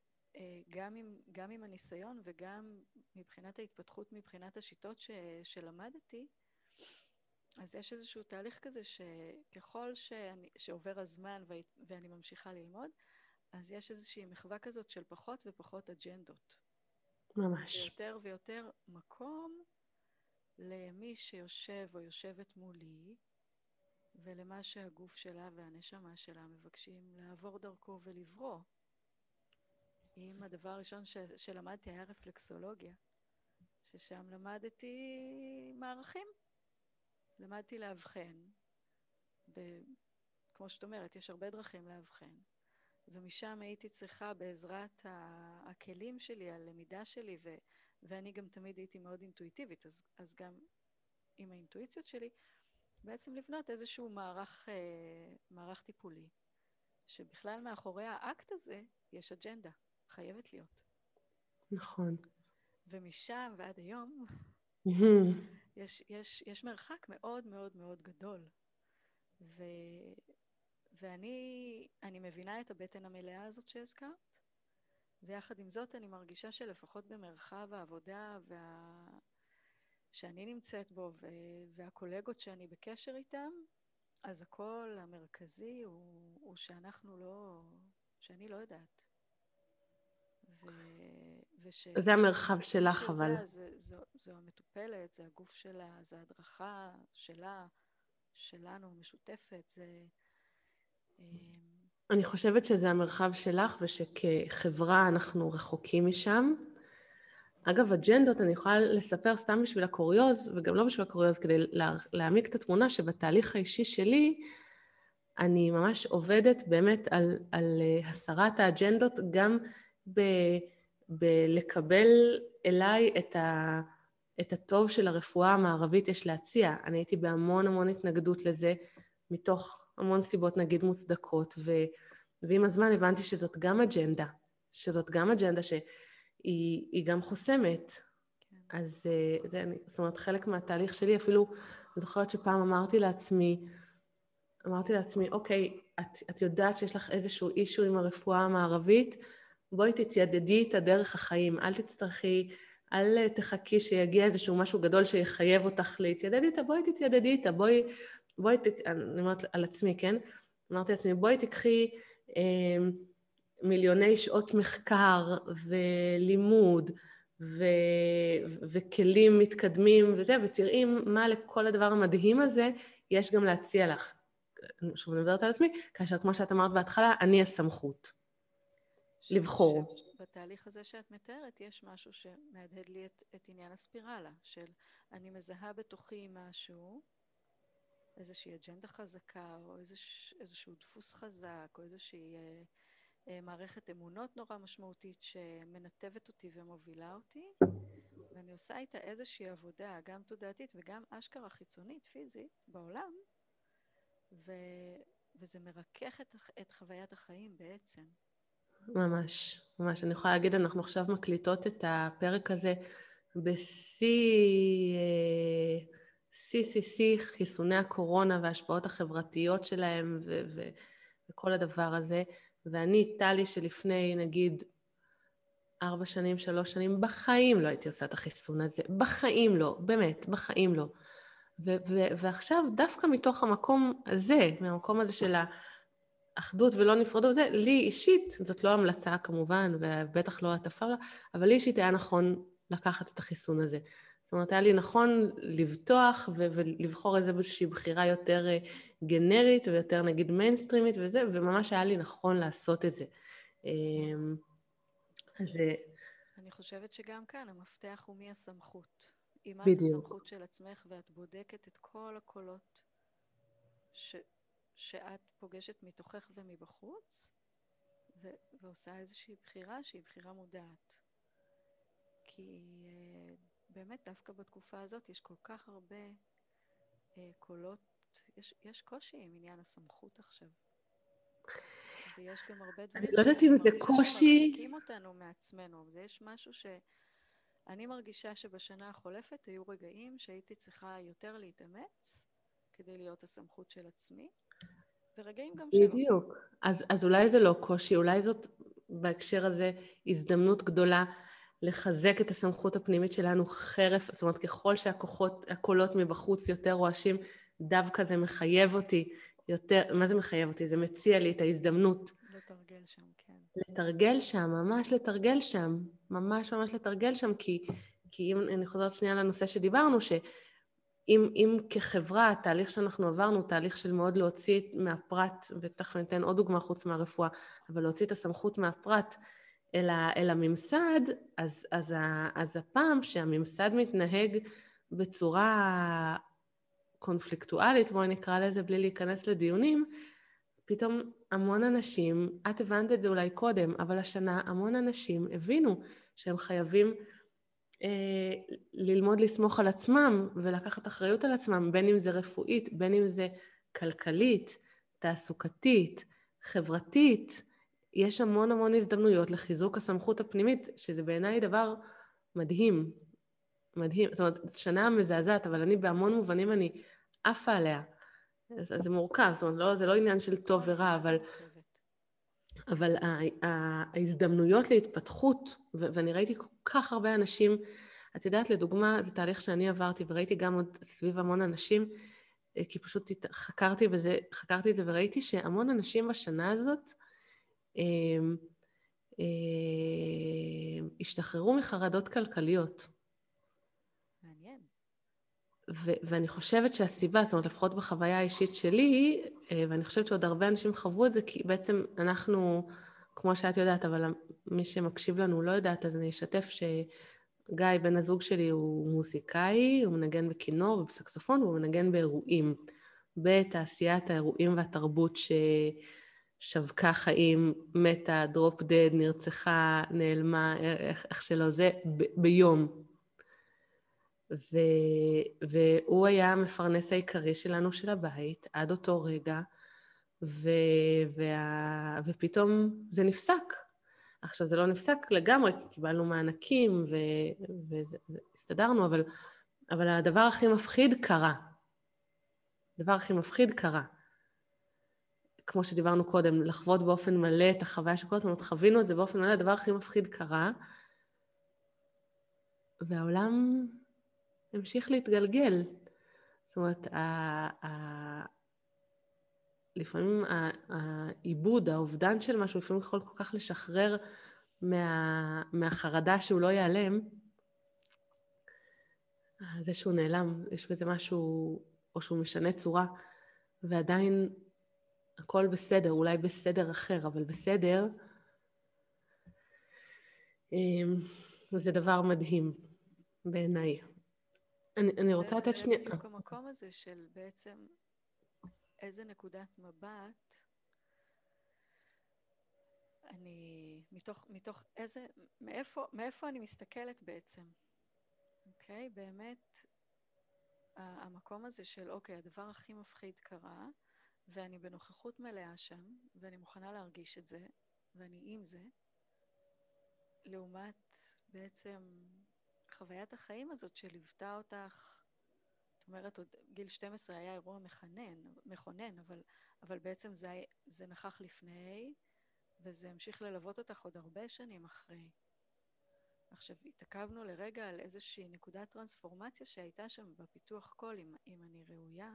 גם עם הניסיון וגם מבחינת ההתפתחות, מבחינת השיטות שלמדתי, אז יש איזשהו תהליך כזה שככל שעובר הזמן ואני ממשיכה ללמוד, אז יש איזושהי מחווה כזאת של פחות ופחות אג'נדות. ממש. ויותר ויותר מקום למי שיושב או יושבת מולי, ולמה שהגוף שלה והנשמה שלה מבקשים לעבור דרכו ולברוא. אם הדבר הראשון שלמדתי היה רפלקסולוגיה, ששם למדתי מערכים. למדתי להבחן, כמו שאת אומרת, יש הרבה דרכים להבחן, ומשם הייתי צריכה בעזרת הכלים שלי, הלמידה שלי, ואני גם תמיד הייתי מאוד אינטואיטיבית, אז גם עם האינטואיציות שלי, בעצם לבנות איזשהו מערך טיפולי, שבכלל מאחורי האקט הזה יש אג'נדה, חייבת להיות. נכון. ומשם ועד היום, יש מרחק מאוד מאוד מאוד גדול. ואני מבינה את הבטן המלאה הזאת שהזכרת, ויחד עם זאת אני מרגישה שלפחות במרחב העבודה שאני נמצאת בו, והקולגות שאני בקשר איתם, אז הקול המרכזי הוא שאני לא יודעת. זה המרחב שלך, אבל. זו המטופלת, זה הגוף שלה, זה הדרכה שלה, שלנו, משותפת, אני חושבת שזה המרחב שלך, ושכחברה אנחנו רחוקים משם. אגב, אג'נדות, אני יכולה לספר סתם בשביל הקוריוז, וגם לא בשביל הקוריוז, כדי להעמיק את התמונה, שבתהליך האישי שלי, אני ממש עובדת באמת על הסרת האג'נדות, גם בלקבל אליי את הטוב של הרפואה המערבית יש להציע. אני הייתי בהמון התנגדות לזה, מתוך המון סיבות נגיד מוצדקות, ועם הזמן הבנתי שזאת גם אג'נדה, שהיא גם חוסמת. כן. אז זאת אומרת, חלק מהתהליך שלי, אפילו אני זוכרת שפעם אמרתי לעצמי, אוקיי, את יודעת שיש לך איזשהו אישו עם הרפואה המערבית, בואי תתיידדי את הדרך החיים, אל תחכי שיגיע איזשהו משהו גדול שיחייב אותך להתיידד איתה, בואי תתיידדי איתה, אני אומרת על עצמי, כן? אמרתי לעצמי, בואי תקחי מיליוני שעות מחקר ולימוד וכלים מתקדמים וזה, ותראי מה לכל הדבר המדהים הזה יש גם להציע לך. שוב אני מדברת על עצמי, כאשר כמו שאת אמרת בהתחלה, אני הסמכות. לבחור. בתהליך הזה שאת מתארת, יש משהו שמהדהד לי את עניין הספירלה, של אני מזהה בתוכי משהו, איזושהי אג'נדה חזקה, או איזשהו דפוס חזק, או איזושהי מערכת אמונות נורא משמעותית שמנתבת אותי ומובילה אותי, ואני עושה איתה איזושהי עבודה, גם תודעתית וגם אשכרה חיצונית, פיזית, בעולם, וזה מרכך את חוויית החיים בעצם. ממש. אני יכולה להגיד, אנחנו עכשיו מקליטות את הפרק הזה בשיא חיסוני הקורונה וההשפעות החברתיות שלהם וכל הדבר הזה, ואני טלי שלפני נגיד 4 שנים, 3 שנים, בחיים לא הייתי עושה את החיסון הזה, בחיים לא, באמת, בחיים לא. ועכשיו דווקא מתוך המקום הזה, מהמקום הזה של האחדות ולא נפרדות, זה, לי אישית, זאת לא המלצה כמובן, ובטח לא הטפה לה, אבל לי אישית היה נכון לקחת את החיסון הזה. זאת אומרת, היה לי נכון לבטוח ולבחור איזושהי בחירה יותר גנרית ויותר נגיד מיינסטרימית וזה, וממש היה לי נכון לעשות את זה. אז אני חושבת שגם כאן המפתח הוא מי הסמכות. אם את בדיוק. הסמכות של עצמך ואת בודקת את כל הקולות שאת פוגשת מתוכך ומבחוץ, ועושה איזושהי בחירה שהיא בחירה מודעת. כי באמת דווקא בתקופה הזאת יש כל כך הרבה קולות, יש קושי עם עניין הסמכות עכשיו. ויש גם הרבה דברים אני לא יודעת אם זה קושי. שמרחיקים אותנו מעצמנו. ויש משהו שאני מרגישה שבשנה החולפת היו רגעים שהייתי צריכה יותר להתאמץ כדי להיות הסמכות של עצמי, ורגעים גם שלא. בדיוק. אז אולי זה לא קושי, אולי זאת בהקשר הזה הזדמנות גדולה לחזק את הסמכות הפנימית שלנו חרף, זאת אומרת ככל שהקולות מבחוץ יותר רועשים, דווקא זה מחייב אותי יותר, מה זה מחייב אותי? זה מציע לי את ההזדמנות. לתרגל שם, כן. לתרגל שם, ממש לתרגל שם, ממש לתרגל שם, כי אם אני חוזרת שנייה לנושא שדיברנו, אם כחברה, התהליך שאנחנו עברנו, תהליך של מאוד להוציא מהפרט, ותכף ניתן עוד דוגמה חוץ מהרפואה, אבל להוציא את הסמכות מהפרט אל הממסד, אז הפעם שהממסד מתנהג בצורה קונפליקטואלית, בואי נקרא לזה בלי להיכנס לדיונים, פתאום המון אנשים, את הבנת את זה אולי קודם, אבל השנה המון אנשים הבינו שהם חייבים ללמוד לסמוך על עצמם ולקחת אחריות על עצמם, בין אם זה רפואית, בין אם זה כלכלית, תעסוקתית, חברתית. יש המון הזדמנויות לחיזוק הסמכות הפנימית, שזה בעיניי דבר מדהים. מדהים. זאת אומרת, שנה מזעזעת, אבל אני בהמון מובנים אני עפה עליה. אז זה מורכב, זאת אומרת, זה לא עניין של טוב ורע, אבל ההזדמנויות להתפתחות, ואני ראיתי כל כך הרבה אנשים, את יודעת, לדוגמה, זה תהליך שאני עברתי, וראיתי גם עוד סביב המון אנשים, כי פשוט חקרתי את זה, וראיתי שהמון אנשים בשנה הזאת, השתחררו מחרדות כלכליות. מעניין. ואני חושבת שהסיבה, זאת אומרת, לפחות בחוויה האישית שלי, ואני חושבת שעוד הרבה אנשים חוו את זה, כי בעצם אנחנו, כמו שאת יודעת, אבל מי שמקשיב לנו לא יודעת, אז אני אשתף שגיא, בן הזוג שלי, הוא מוזיקאי, הוא מנגן בכינור ובסקסופון, והוא מנגן באירועים, בתעשיית האירועים והתרבות ששבקה חיים, מתה, דרופ דד, נרצחה, נעלמה, איך שלא זה, ביום. והוא היה המפרנס העיקרי שלנו של הבית עד אותו רגע, ופתאום זה נפסק. עכשיו זה לא נפסק לגמרי, כי קיבלנו מענקים והסתדרנו, אבל הדבר הכי מפחיד קרה. הדבר הכי מפחיד קרה. כמו שדיברנו קודם, לחוות באופן מלא את החוויה שכל הזמן, חווינו את זה באופן מלא, הדבר הכי מפחיד קרה, והעולם המשיך להתגלגל. זאת אומרת, לפעמים העיבוד, האובדן של משהו, לפעמים יכול כל כך לשחרר מהחרדה שהוא לא ייעלם, זה שהוא נעלם, יש בזה משהו, או שהוא משנה צורה, ועדיין הכל בסדר, אולי בסדר אחר, אבל בסדר, זה דבר מדהים בעיניי. אני רוצה לתת שנייה. זה בדיוק המקום הזה של בעצם איזה נקודת מבט אני, מתוך איזה, מאיפה אני מסתכלת בעצם, אוקיי? באמת, המקום הזה של, אוקיי, הדבר הכי מפחיד קרה, ואני בנוכחות מלאה שם, ואני מוכנה להרגיש את זה, ואני עם זה, לעומת בעצם חוויית החיים הזאת שליוותה אותך, זאת אומרת, עוד גיל 12 היה אירוע מכונן, אבל בעצם זה נכח לפני, וזה המשיך ללוות אותך עוד הרבה שנים אחרי. עכשיו, התעכבנו לרגע על איזושהי נקודת טרנספורמציה שהייתה שם בפיתוח קול, אם אני ראויה,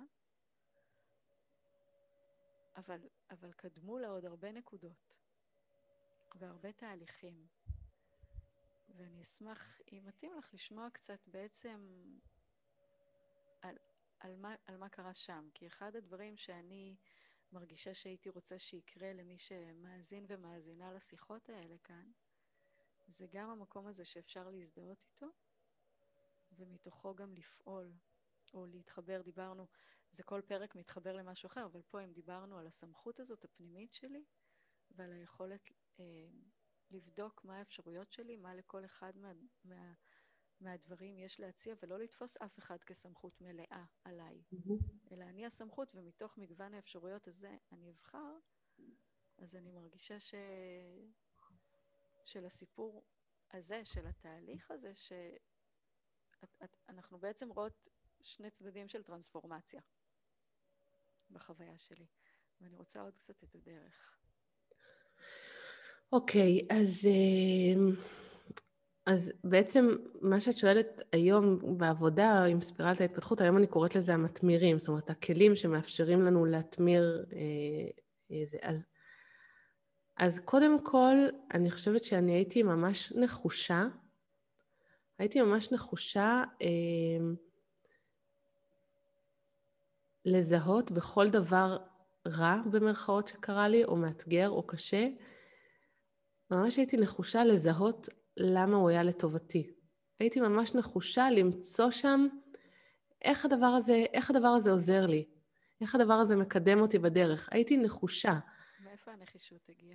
אבל קדמו לה עוד הרבה נקודות, והרבה תהליכים. ואני אשמח, אם מתאים לך, לשמוע קצת בעצם על מה קרה שם. כי אחד הדברים שאני מרגישה שהייתי רוצה שיקרה למי שמאזין ומאזינה לשיחות האלה כאן, זה גם המקום הזה שאפשר להזדהות איתו, ומתוכו גם לפעול, או להתחבר. דיברנו, זה כל פרק מתחבר למשהו אחר, אבל פה אם דיברנו על הסמכות הזאת הפנימית שלי, ועל היכולת לבדוק מה האפשרויות שלי, מה לכל אחד מהדברים יש להציע, ולא לתפוס אף אחד כסמכות מלאה עליי, אלא אני הסמכות, ומתוך מגוון האפשרויות הזה אני אבחר. אז אני מרגישה של הסיפור הזה, של התהליך הזה, שאנחנו בעצם רואות שני צדדים של טרנספורמציה בחוויה שלי, ואני רוצה עוד קצת את הדרך. אוקיי, אז אז בעצם מה שאת שואלת היום בעבודה עם ספירלת ההתפתחות, היום אני קוראת לזה המתמירים, זאת אומרת, הכלים שמאפשרים לנו להתמיר זה. אז קודם כל, אני חושבת שאני הייתי ממש נחושה, לזהות בכל דבר רע במרכאות שקרה לי, או מאתגר או קשה, ממש הייתי נחושה לזהות למה הוא היה לטובתי. הייתי ממש נחושה למצוא שם איך הדבר הזה עוזר לי, איך הדבר הזה מקדם אותי בדרך. הייתי נחושה. מאיפה הנחישות הגיעה?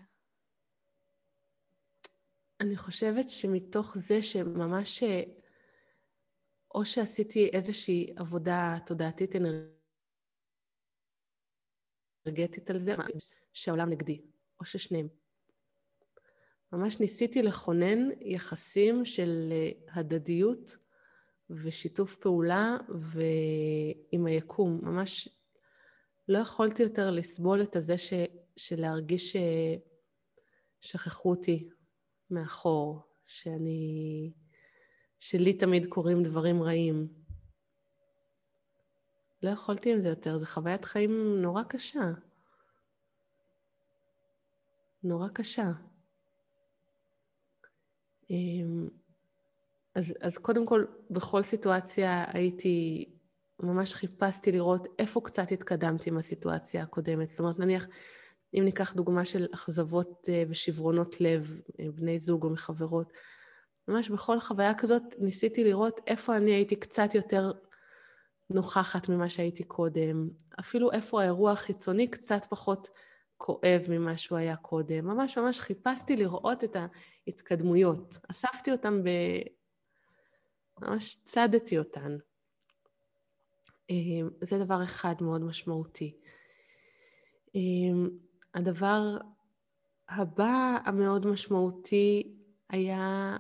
אני חושבת שמתוך זה שממש, או שעשיתי איזושהי עבודה תודעתית אנרגטית על זה, שהעולם נגדי, או ששניהם. ממש ניסיתי לכונן יחסים של הדדיות ושיתוף פעולה ועם היקום. ממש לא יכולתי יותר לסבול את הזה של להרגיש ששכחו אותי מאחור, שלי תמיד קורים דברים רעים. לא יכולתי עם זה יותר, זו חוויית חיים נורא קשה. נורא קשה. אז קודם כל, בכל סיטואציה ממש חיפשתי לראות איפה קצת התקדמתי מהסיטואציה הקודמת. זאת אומרת, נניח, אם ניקח דוגמה של אכזבות ושברונות לב, בני זוג או מחברות, ממש בכל חוויה כזאת ניסיתי לראות איפה אני הייתי קצת יותר נוכחת ממה שהייתי קודם, אפילו איפה האירוע החיצוני קצת פחות כואב ממה שהוא היה קודם. ממש ממש חיפשתי לראות את ההתקדמויות. אספתי אותם ממש צדתי אותן. זה דבר אחד מאוד משמעותי. הדבר הבא המאוד משמעותי היה,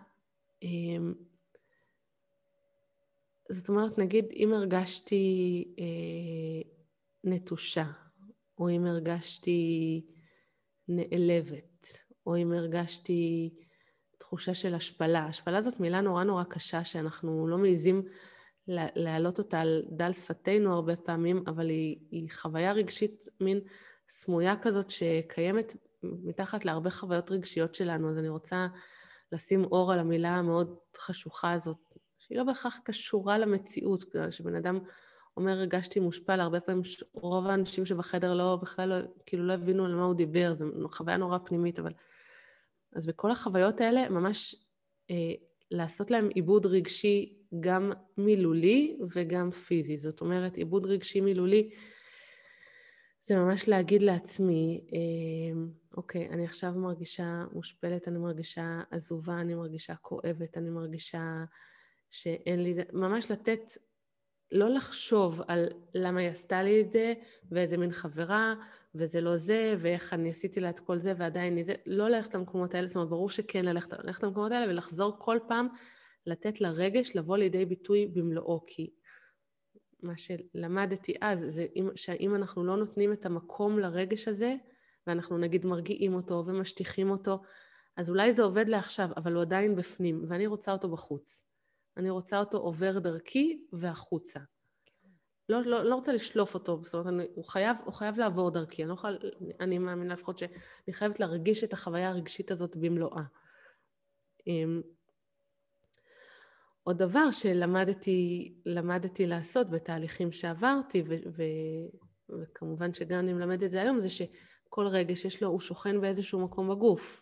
זאת אומרת, נגיד אם הרגשתי נטושה, או אם הרגשתי נעלבת, או אם הרגשתי תחושה של השפלה. השפלה זאת מילה נורא נורא קשה שאנחנו לא מעיזים להעלות אותה על דל שפתנו הרבה פעמים, אבל היא חוויה רגשית מין סמויה כזאת שקיימת מתחת להרבה חוויות רגשיות שלנו. אז אני רוצה לשים אור על המילה המאוד חשוכה הזאת, שהיא לא בהכרח קשורה למציאות, שבן אדם אומר הרגשתי מושפל, הרבה פעמים רוב האנשים שבחדר בכלל לא הבינו על מה הוא דיבר, זו חוויה נורא פנימית, אבל אז בכל החוויות האלה ממש לעשות להם עיבוד רגשי גם מילולי וגם פיזי. זאת אומרת, עיבוד רגשי מילולי זה ממש להגיד לעצמי, אוקיי, אני עכשיו מרגישה מושפלת, אני מרגישה עזובה, אני מרגישה כואבת, אני מרגישה שאין לי, ממש לתת, לא לחשוב על למה היא עשתה לי את זה, ואיזה מין חברה, וזה לא זה, ואיך אני עשיתי לה את כל זה, ועדיין זה, לא ללכת למקומות האלה, זאת אומרת, ברור שכן ללכת למקומות האלה, ולחזור כל פעם, לתת לרגש לבוא לידי ביטוי במלואו, כי מה שלמדתי אז, זה שאם אנחנו לא נותנים את המקום לרגש הזה, ואנחנו נגיד מרגיעים אותו ומשטיחים אותו, אז אולי זה עובד לעכשיו, אבל הוא עדיין בפנים, ואני רוצה אותו בחוץ. אני רוצה אותו עובר דרכי והחוצה. לא רוצה לשלוף אותו, זאת אומרת, הוא חייב לעבור דרכי, אני מאמינה לפחות שאני חייבת להרגיש את החוויה הרגשית הזאת במלואה. עוד דבר שלמדתי לעשות בתהליכים שעברתי, וכמובן שגם אני מלמדת את זה היום, זה שכל רגש יש לו, הוא שוכן באיזשהו מקום בגוף.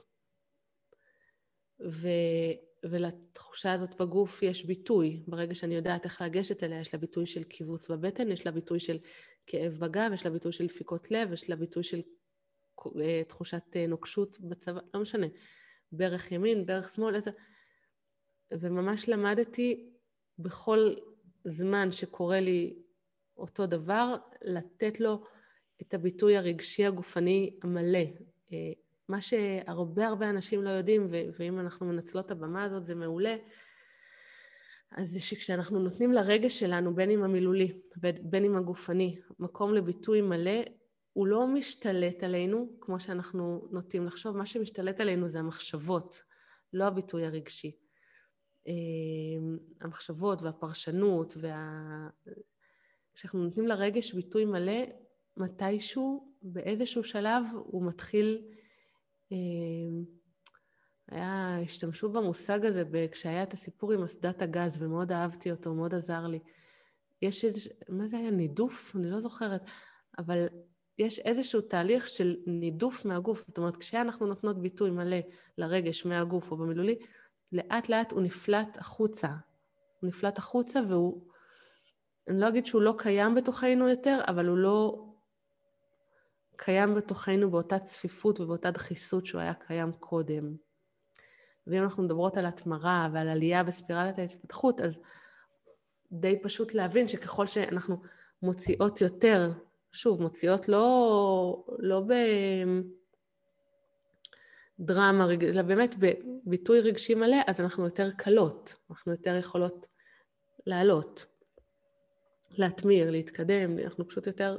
ולתחושה הזאת בגוף יש ביטוי. ברגע שאני יודעת איך לגשת אליה, יש לה ביטוי של קיבוץ בבטן, יש לה ביטוי של כאב בגב, יש לה ביטוי של דפיקות לב, יש לה ביטוי של תחושת נוקשות בצבא, לא משנה, ברך ימין, ברך שמאל, וממש למדתי בכל זמן שקורה לי אותו דבר, לתת לו את הביטוי הרגשי הגופני המלא. מה שהרבה אנשים לא יודעים, ואם אנחנו מנצלות את הבמה הזאת זה מעולה, אז זה שכשאנחנו נותנים לרגש שלנו, בין אם המילולי ובין אם הגופני, מקום לביטוי מלא, הוא לא משתלט עלינו, כמו שאנחנו נוטים לחשוב, מה שמשתלט עלינו זה המחשבות, לא הביטוי הרגשי. המחשבות והפרשנות, כשאנחנו נותנים לרגש ביטוי מלא, מתישהו, באיזשהו שלב, הוא מתחיל, השתמשו במושג הזה כשהיה את הסיפור עם אסדת הגז, ומאוד אהבתי אותו, מאוד עזר לי. יש מה זה היה? נידוף? אני לא זוכרת, אבל יש איזשהו תהליך של נידוף מהגוף, זאת אומרת, כשאנחנו נותנות ביטוי מלא לרגש מהגוף או במילולי, לאט לאט הוא נפלט החוצה. הוא נפלט החוצה והוא, אני לא אגיד שהוא לא קיים בתוכנו יותר, אבל הוא לא קיים בתוכנו באותה צפיפות ובאותה דחיסות שהוא היה קיים קודם. ואם אנחנו מדברות על התמרה ועל עלייה בספירלת ההתפתחות, אז די פשוט להבין שככל שאנחנו מוציאות יותר, שוב, מוציאות לא בדרמה, אלא באמת בביטוי רגשי מלא, אז אנחנו יותר קלות, אנחנו יותר יכולות לעלות, להתמיר, להתקדם, אנחנו פשוט יותר,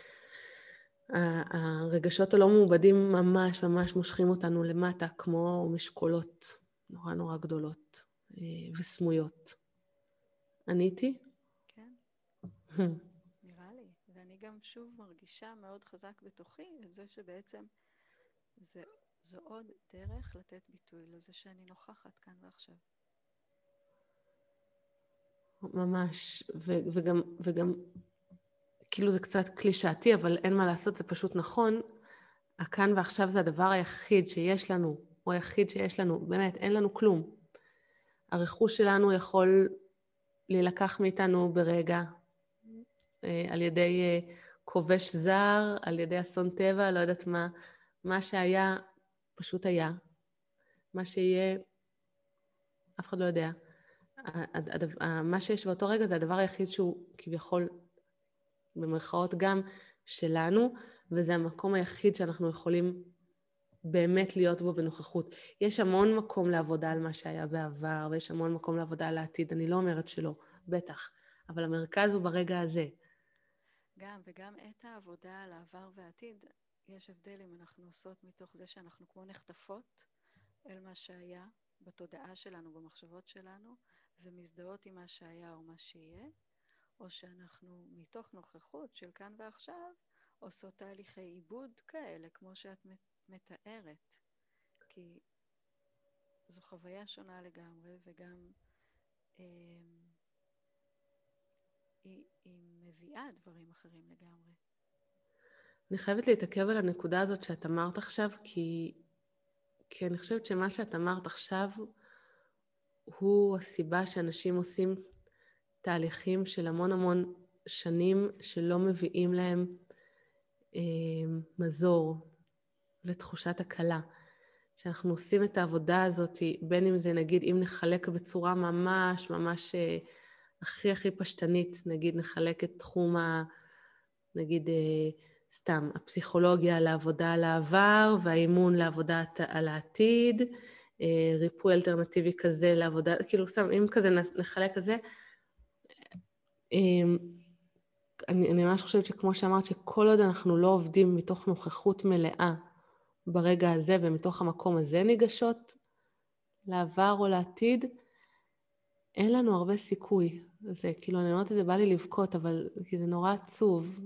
הרגשות הלא מעובדים ממש ממש מושכים אותנו למטה, כמו משקולות נורא נורא גדולות וסמויות. עניתי? כן, נראה לי. ואני גם שוב מרגישה מאוד חזק בתוכי את זה שבעצם זו עוד דרך לתת ביטוי לזה שאני נוכחת כאן ועכשיו. ממש, וגם כאילו זה קצת קלישאתי, אבל אין מה לעשות, זה פשוט נכון. הכאן ועכשיו זה הדבר היחיד שיש לנו, או היחיד שיש לנו, באמת, אין לנו כלום. הרכוש שלנו יכול להילקח מאיתנו ברגע, על ידי כובש זר, על ידי אסון טבע, לא יודעת מה שהיה, פשוט היה. מה שיהיה, אף אחד לא יודע. מה שיש באותו רגע זה הדבר היחיד שהוא כביכול, במרכאות גם שלנו, וזה המקום היחיד שאנחנו יכולים באמת להיות בו בנוכחות. יש המון מקום לעבודה על מה שהיה בעבר, ויש המון מקום לעבודה על העתיד, אני לא אומרת שלא, בטח, אבל המרכז הוא ברגע הזה. וגם את העבודה על העבר והעתיד, יש הבדל אם אנחנו עושות מתוך זה שאנחנו כמו נחטפות אל מה שהיה בתודעה שלנו, במחשבות שלנו, ומזדהות עם מה שהיה או מה שיהיה, או שאנחנו מתוך נוכחות של כאן ועכשיו עושות תהליכי עיבוד כאלה, כמו שאת מתארת. כי זו חוויה שונה לגמרי, וגם היא מביאה דברים אחרים לגמרי. אני חייבת להתעכב על הנקודה הזאת שאת אמרת עכשיו, כי אני חושבת שמה שאת אמרת עכשיו הוא הסיבה שאנשים עושים תהליכים של המון המון שנים שלא מביאים להם מזור ותחושת הקלה. שאנחנו עושים את העבודה הזאת, בין אם זה נגיד, אם נחלק בצורה ממש ממש הכי הכי פשטנית, נגיד נחלק את תחום נגיד סתם, הפסיכולוגיה לעבודה על העבר, והאימון לעבודה על העתיד, ריפוי אלטרנטיבי כזה לעבודה, כאילו סתם, אם כזה נחלק כזה, אני ממש חושבת שכמו שאמרת, שכל עוד אנחנו לא עובדים מתוך נוכחות מלאה ברגע הזה, ומתוך המקום הזה ניגשות לעבר או לעתיד, אין לנו הרבה סיכוי. זה כאילו, אני אומרת את זה, בא לי לבכות, אבל זה נורא עצוב,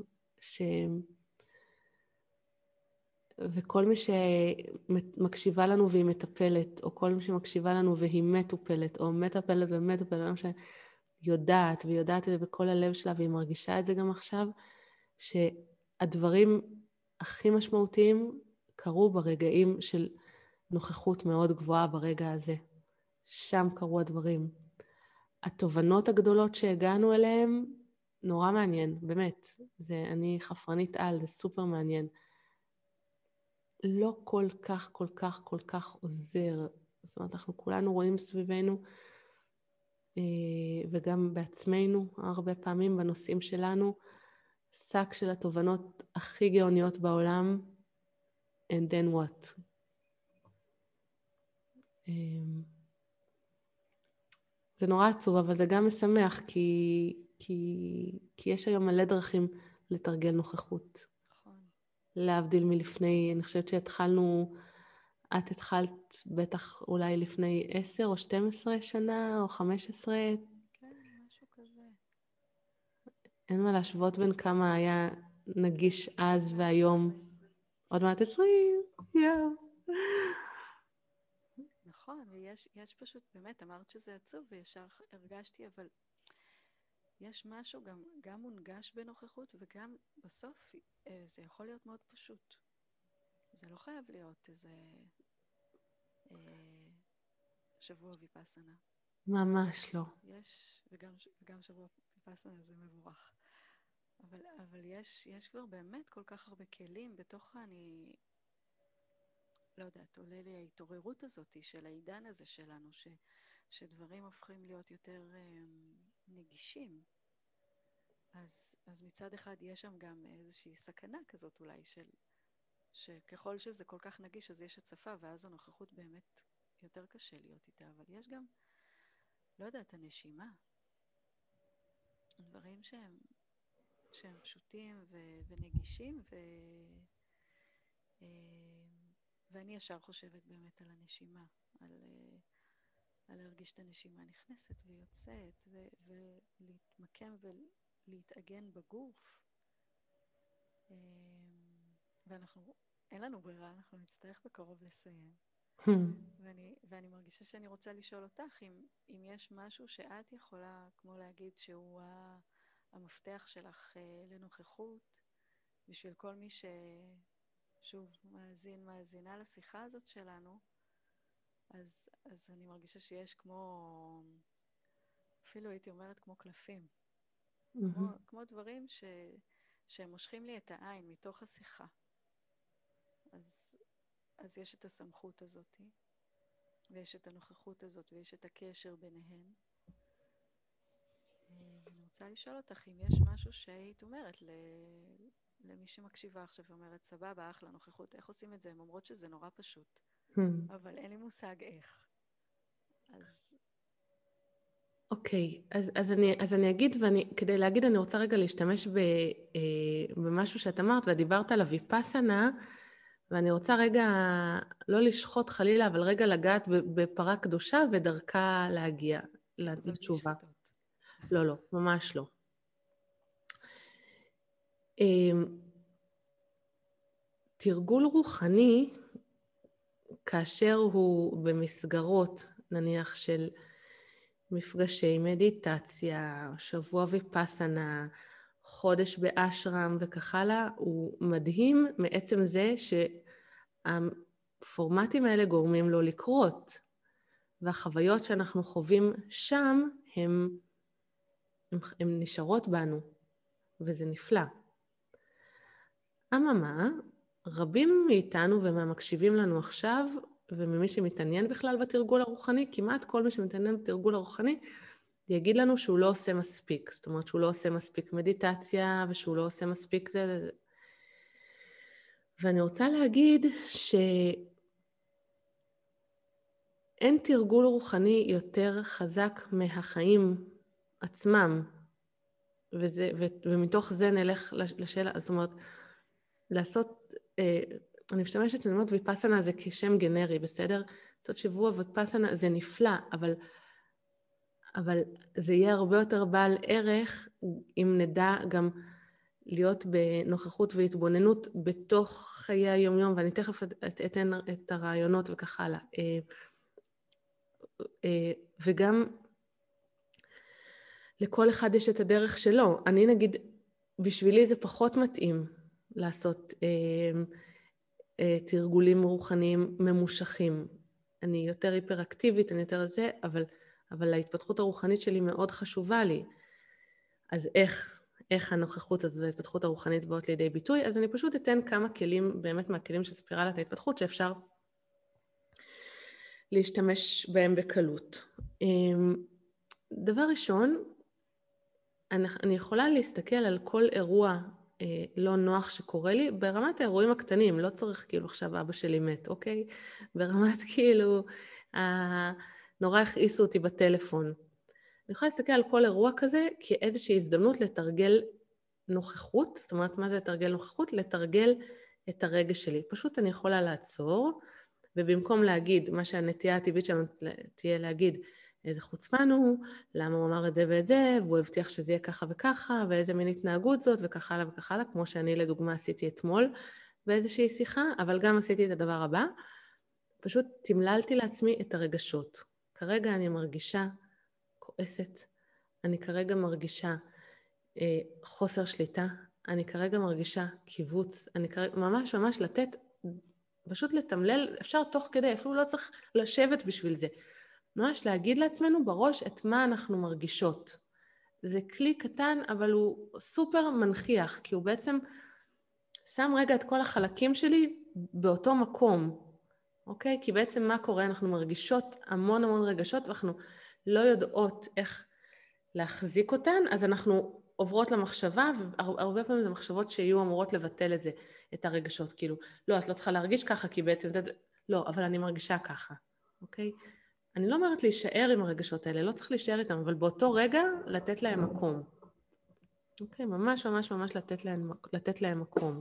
וכל מי שמקשיבה לנו והיא מטפלת, או כל מי שמקשיבה לנו והיא מטופלת, או מטפלת ומטופלת, יודעת, והיא יודעת את זה בכל הלב שלה, והיא מרגישה את זה גם עכשיו, שהדברים הכי משמעותיים קרו ברגעים של נוכחות מאוד גבוהה ברגע הזה. שם קרו הדברים. התובנות הגדולות שהגענו אליהם, נורא מעניין, באמת. אני חפרנית על, זה סופר מעניין. לא כל כך, כל כך, כל כך עוזר. זאת אומרת, אנחנו כולנו רואים סביבנו, וגם בעצמנו, הרבה פעמים בנושאים שלנו, שק של התובנות הכי גאוניות בעולם, and then what? זה נורא עצוב, אבל זה גם משמח, כי יש היום מלא דרכים לתרגל נוכחות. נכון. להבדיל מלפני, אני חושבת שהתחלנו את התחלת בטח אולי לפני 10 או 12 שנה או 15. כן, משהו כזה. אין מה להשוות בין כמה היה נגיש אז והיום. עוד מעט 20, יאו. נכון, ויש פשוט, באמת, אמרת שזה עצוב וישר הרגשתי, אבל יש משהו גם מונגש בנוכחות, וגם בסוף זה יכול להיות מאוד פשוט. זה לא חייב להיות איזה שבוע ויפאסנה. ממש לא. וגם שבוע ויפאסנה זה מבורך. אבל יש כבר באמת כל כך הרבה כלים בתוך אני לא יודעת, עולה לי ההתעוררות הזאת של העידן הזה שלנו, שדברים הופכים להיות יותר נגישים. אז מצד אחד יש שם גם איזושהי סכנה כזאת אולי, שככל שזה כל כך נגיש אז יש הצפה, ואז הנוכחות באמת יותר קשה להיות איתה, אבל יש גם, לא יודעת, הנשימה. דברים שהם פשוטים ונגישים, ואני ישר חושבת באמת על הנשימה, על להרגיש את הנשימה נכנסת ויוצאת, ולהתמקם ולהתאגן בגוף. אין לנו ברירה, אנחנו נצטרך בקרוב לסיים. ואני מרגישה שאני רוצה לשאול אותך, אם יש משהו שאת יכולה, כמו להגיד שהוא המפתח שלך לנוכחות, בשביל כל מי שוב מאזינה לשיחה הזאת שלנו, אז אני מרגישה שיש אפילו הייתי אומרת כמו קלפים. כמו דברים שהם מושכים לי את העין מתוך השיחה. אז יש את הסמכות הזאת, ויש את הנוכחות הזאת, ויש את הקשר ביניהן. אני רוצה לשאול אותך אם יש משהו שהיית אומרת למי שמקשיבה עכשיו ואומרת, סבבה, אחלה, נוכחות, איך עושים את זה? הן אומרות שזה נורא פשוט, אבל אין לי מושג איך. אוקיי, אז אני אגיד, כדי להגיד אני רוצה רגע להשתמש במשהו שאת אמרת, ודיברת על הוויפאסנה, ואני רוצה רגע לא לשחוט חלילה, אבל רגע לגעת בפרה קדושה ודרכה להגיע לתשובה. לא, לא, ממש לא. תרגול רוחני, כאשר הוא במסגרות, נניח של מפגשי מדיטציה, שבוע ויפאסנה, חודש באשרם וכך הלאה, הוא מדהים מעצם זה שהפורמטים האלה גורמים לו לקרות, והחוויות שאנחנו חווים שם הם נשארות בנו, וזה נפלא. אממה, רבים מאיתנו ומהמקשיבים לנו עכשיו, וממי שמתעניין בכלל בתרגול הרוחני, כמעט כל מי שמתעניין בתרגול הרוחני, יגיד לנו שהוא לא עושה מספיק. זאת אומרת שהוא לא עושה מספיק מדיטציה, ושהוא לא עושה מספיק זה. ואני רוצה להגיד שאין תרגול רוחני יותר חזק מהחיים עצמם, ומתוך זה נלך לשאלה, זאת אומרת, לעשות, אני משתמשת שאני אומרת ויפאסנה זה כשם גנרי, בסדר? לעשות שבוע ויפאסנה זה נפלא, אבל זה יהיה הרבה יותר בעל ערך אם נדע גם להיות בנוכחות והתבוננות בתוך חיי היום-יום, ואני תכף אתן את הרעיונות וכך הלאה. וגם לכל אחד יש את הדרך שלו. אני נגיד, בשבילי זה פחות מתאים לעשות תרגולים רוחניים ממושכים. אני יותר היפראקטיבית, אני יותר זה, אבל ההתפתחות הרוחנית שלי מאוד חשובה לי. אז איך הנוכחות הזו וההתפתחות הרוחנית באות לידי ביטוי? אז אני פשוט אתן כמה כלים, באמת מהכלים של ספירלת ההתפתחות, שאפשר להשתמש בהם בקלות. דבר ראשון, אני יכולה להסתכל על כל אירוע לא נוח שקורה לי, ברמת האירועים הקטנים, לא צריך כאילו עכשיו אבא שלי מת, אוקיי? ברמת כאילו, נורא הכעיסו אותי בטלפון. אני יכולה להסתכל על כל אירוע כזה כאיזושהי הזדמנות לתרגל נוכחות, זאת אומרת, מה זה לתרגל נוכחות? לתרגל את הרגש שלי. פשוט אני יכולה לעצור ובמקום להגיד, מה שהנטייה הטבעית שלנו תהיה להגיד, איזה חוצפן הוא, למה הוא אמר את זה ואת זה, והוא הבטיח שזה יהיה ככה וככה, ואיזה מין התנהגות זאת, וככה הלאה וככה הלאה, כמו שאני לדוגמה עשיתי אתמול באיזושהי שיחה, אבל גם עשיתי את הדבר הבא, פשוט תמללתי לעצמי את הרגשות. כרגע אני מרגישה כועסת, אני כרגע מרגישה חוסר שליטה, אני כרגע מרגישה קיבוץ, אני כרגע ממש ממש לתת, פשוט לתמלל, אפשר תוך כדי, אפילו לא צריך לשבת בשביל זה. ממש להגיד לעצמנו בראש את מה אנחנו מרגישות. זה כלי קטן, אבל הוא סופר מנכיח, כי הוא בעצם שם רגע את כל החלקים שלי באותו מקום. אוקיי? כי בעצם מה קורה? אנחנו מרגישות המון המון רגשות, ואנחנו לא יודעות איך להחזיק אותן, אז אנחנו עוברות למחשבה, והרבה פעמים זה מחשבות שיהיו אמורות לבטל את זה, את הרגשות, כאילו, לא, את לא צריכה להרגיש ככה, כי בעצם, לא, אבל אני מרגישה ככה, אוקיי? אני לא אומרת להישאר עם הרגשות האלה, לא צריך להישאר איתם, אבל באותו רגע לתת להם מקום. אוקיי? ממש ממש ממש לתת להם מקום.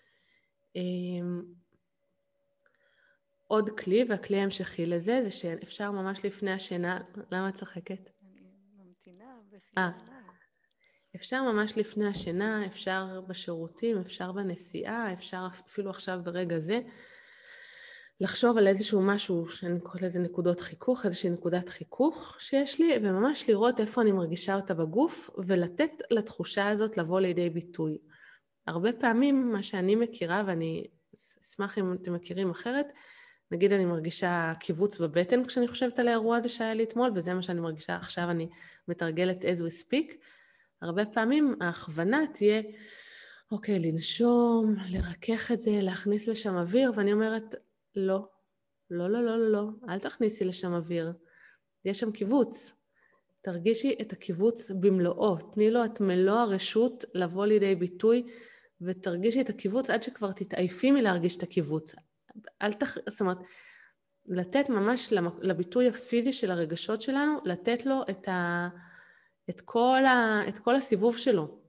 עוד כלי, והכלי ההמשכי לזה, זה שאפשר ממש לפני השינה, למה את צוחקת? אני ממתינה בחילה עיניים. אפשר ממש לפני השינה, אפשר בשירותים, אפשר בנסיעה, אפשר אפילו עכשיו ברגע זה, לחשוב על איזשהו משהו שאני קוראת לזה נקודות חיכוך, איזושהי נקודת חיכוך שיש לי, וממש לראות איפה אני מרגישה אותה בגוף, ולתת לתחושה הזאת לבוא לידי ביטוי. הרבה פעמים מה שאני מכירה, ואני אשמח אם אתם מכירים אחרת, נגיד אני מרגישה קיבוץ בבטן כשאני חושבת על האירוע הזה שהיה לי אתמול, וזה מה שאני מרגישה עכשיו, אני מתרגלת as we speak. הרבה פעמים ההכוונה תהיה, אוקיי, לנשום, לרכך את זה, להכניס לשם אוויר, ואני אומרת, לא, לא, לא, לא, לא, לא, אל תכניסי לשם אוויר. יש שם קיבוץ. תרגישי את הקיבוץ במלואו, תני לו את מלוא הרשות לבוא לידי ביטוי, ותרגישי את הקיבוץ עד שכבר תתעייפי מלהרגיש את הקיבוץ. זאת אומרת, לתת ממש לביטוי הפיזי של הרגשות שלנו, לתת לו את כל הסיבוב שלו.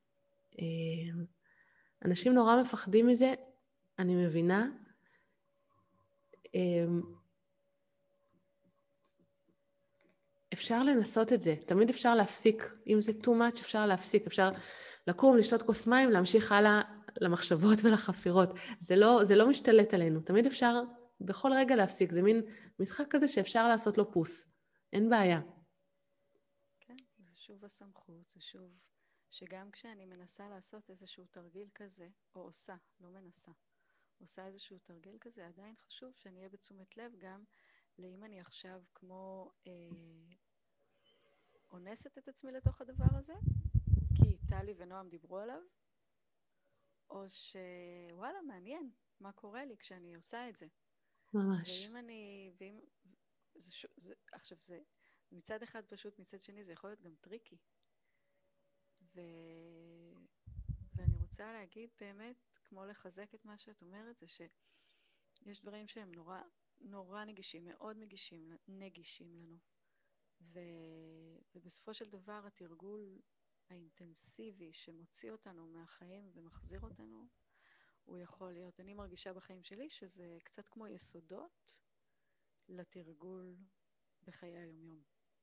אנשים נורא מפחדים מזה, אני מבינה. אפשר לנסות את זה, תמיד אפשר להפסיק, אם זה too much אפשר להפסיק, אפשר לקום, לשתות כוס מים, להמשיך הלאה למחשבות ולחפירות. זה לא משתלט עלינו, תמיד אפשר בכל רגע להפסיק, זה מין משחק כזה שאפשר לעשות לו פוס, אין בעיה. כן, זה שוב הסמכות, זה שוב שגם כשאני מנסה לעשות איזשהו תרגיל כזה, או עושה, לא מנסה, עושה איזשהו תרגיל כזה, עדיין חשוב שאני אהיה בתשומת לב גם לאם אני עכשיו כמו אונסת את עצמי לתוך הדבר הזה, כי טלי ונועם דיברו עליו, או שוואלה, מעניין מה קורה לי כשאני עושה את זה. ממש. עכשיו זה מצד אחד פשוט, מצד שני זה יכול להיות גם טריקי. ואני רוצה להגיד באמת, כמו לחזק את מה שאת אומרת, זה שיש דברים שהם נורא נגישים, מאוד נגישים לנו. ובסופו של דבר התרגול האינטנסיבי שמוציא אותנו מהחיים ומחזיר אותנו, הוא יכול להיות. אני מרגישה בחיים שלי שזה קצת כמו יסודות לתרגול בחיי היומיום.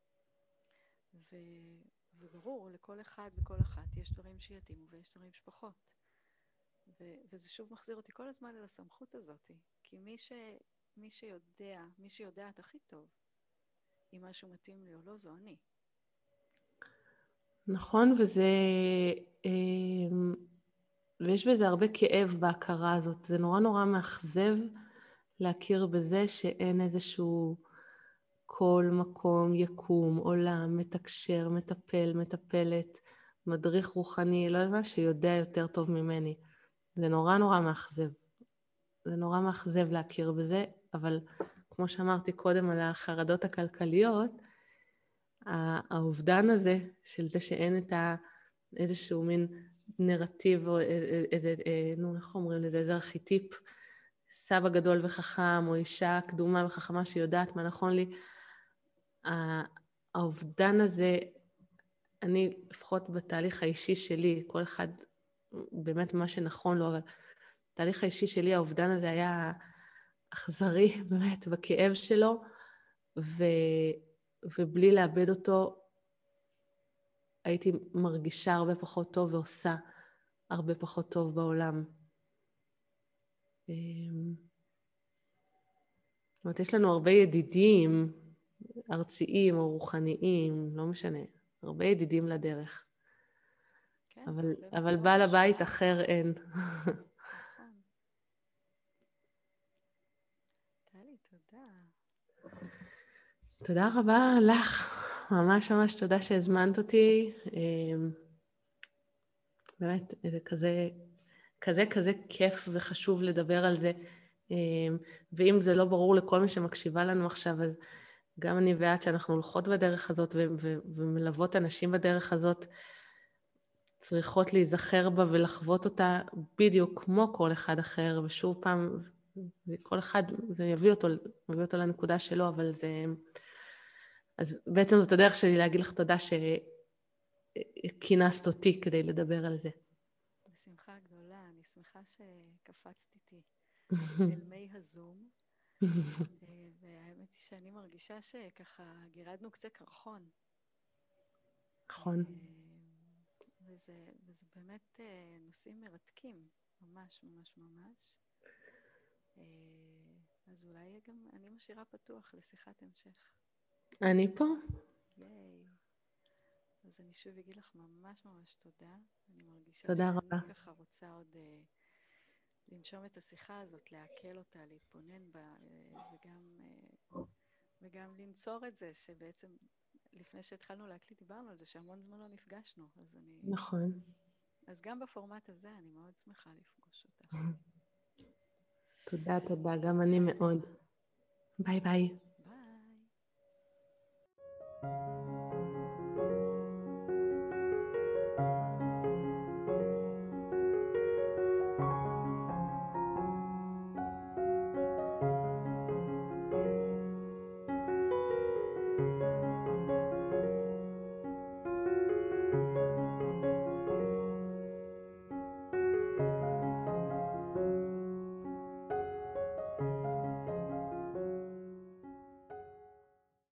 וברור, לכל אחד וכל אחת יש דברים שיתאימו ויש דברים שפחות. וזה שוב מחזיר אותי כל הזמן אל הסמכות הזאת, כי מי שיודעת הכי טוב אם משהו מתאים לי או לא, זו אני. נכון, ויש בזה הרבה כאב בהכרה הזאת. זה נורא נורא מאכזב להכיר בזה שאין איזשהו כל מקום, יקום, עולם, מתקשר, מטפל, מטפלת, מדריך רוחני, לא יודע, שיודע יותר טוב ממני. זה נורא נורא מאכזב. זה נורא מאכזב להכיר בזה, אבל כמו שאמרתי קודם על החרדות הכלכליות, האובדן הזה של זה שאין את איזשהו מין נרטיב או איזה, איך אומרים לזה, איזה ארכיטיפ, סבא גדול וחכם או אישה קדומה וחכמה שיודעת מה נכון לי, האובדן הזה, אני לפחות בתהליך האישי שלי, כל אחד באמת מה שנכון לו, אבל בתהליך האישי שלי האובדן הזה היה אכזרי באמת בכאב שלו, ובלי לאבד אותו, הייתי מרגישה הרבה פחות טוב ועושה הרבה פחות טוב בעולם. זאת אומרת, יש לנו הרבה ידידים, ארציים או רוחניים, לא משנה, הרבה ידידים לדרך. כן, אבל בעל הבית אחר אין. נכון. טלי, תודה. תודה רבה לך, ממש ממש תודה שהזמנת אותי. באמת, זה כזה כיף וחשוב לדבר על זה. ואם זה לא ברור לכל מי שמקשיבה לנו עכשיו, אז גם אני ואת שאנחנו הולכות בדרך הזאת ומלוות אנשים בדרך הזאת, צריכות להיזכר בה ולחוות אותה בדיוק כמו כל אחד אחר, ושוב פעם, כל אחד, זה מביא אותו לנקודה שלו, אבל זה... אז בעצם זאת הדרך שלי להגיד לך תודה שכינסת אותי כדי לדבר על זה. בשמחה גדולה, אני שמחה שקפצת איתי אל מי הזום, והאמת היא שאני מרגישה שככה גירדנו קצה קרחון. נכון. וזה באמת נושאים מרתקים, ממש ממש ממש. אז אולי גם אני משאירה פתוח לשיחת המשך. אני פה. ייי. אז אני שוב אגיד לך ממש ממש תודה. אני מרגישה תודה רבה. שאני ככה רוצה עוד לנשום את השיחה הזאת, לעכל אותה, להתבונן בה, וגם לנצור את זה, שבעצם לפני שהתחלנו להקליט דיברנו על זה, שהמון זמן לא נפגשנו. נכון. אז גם בפורמט הזה אני מאוד שמחה לפגוש אותך. תודה, גם אני מאוד. ביי ביי.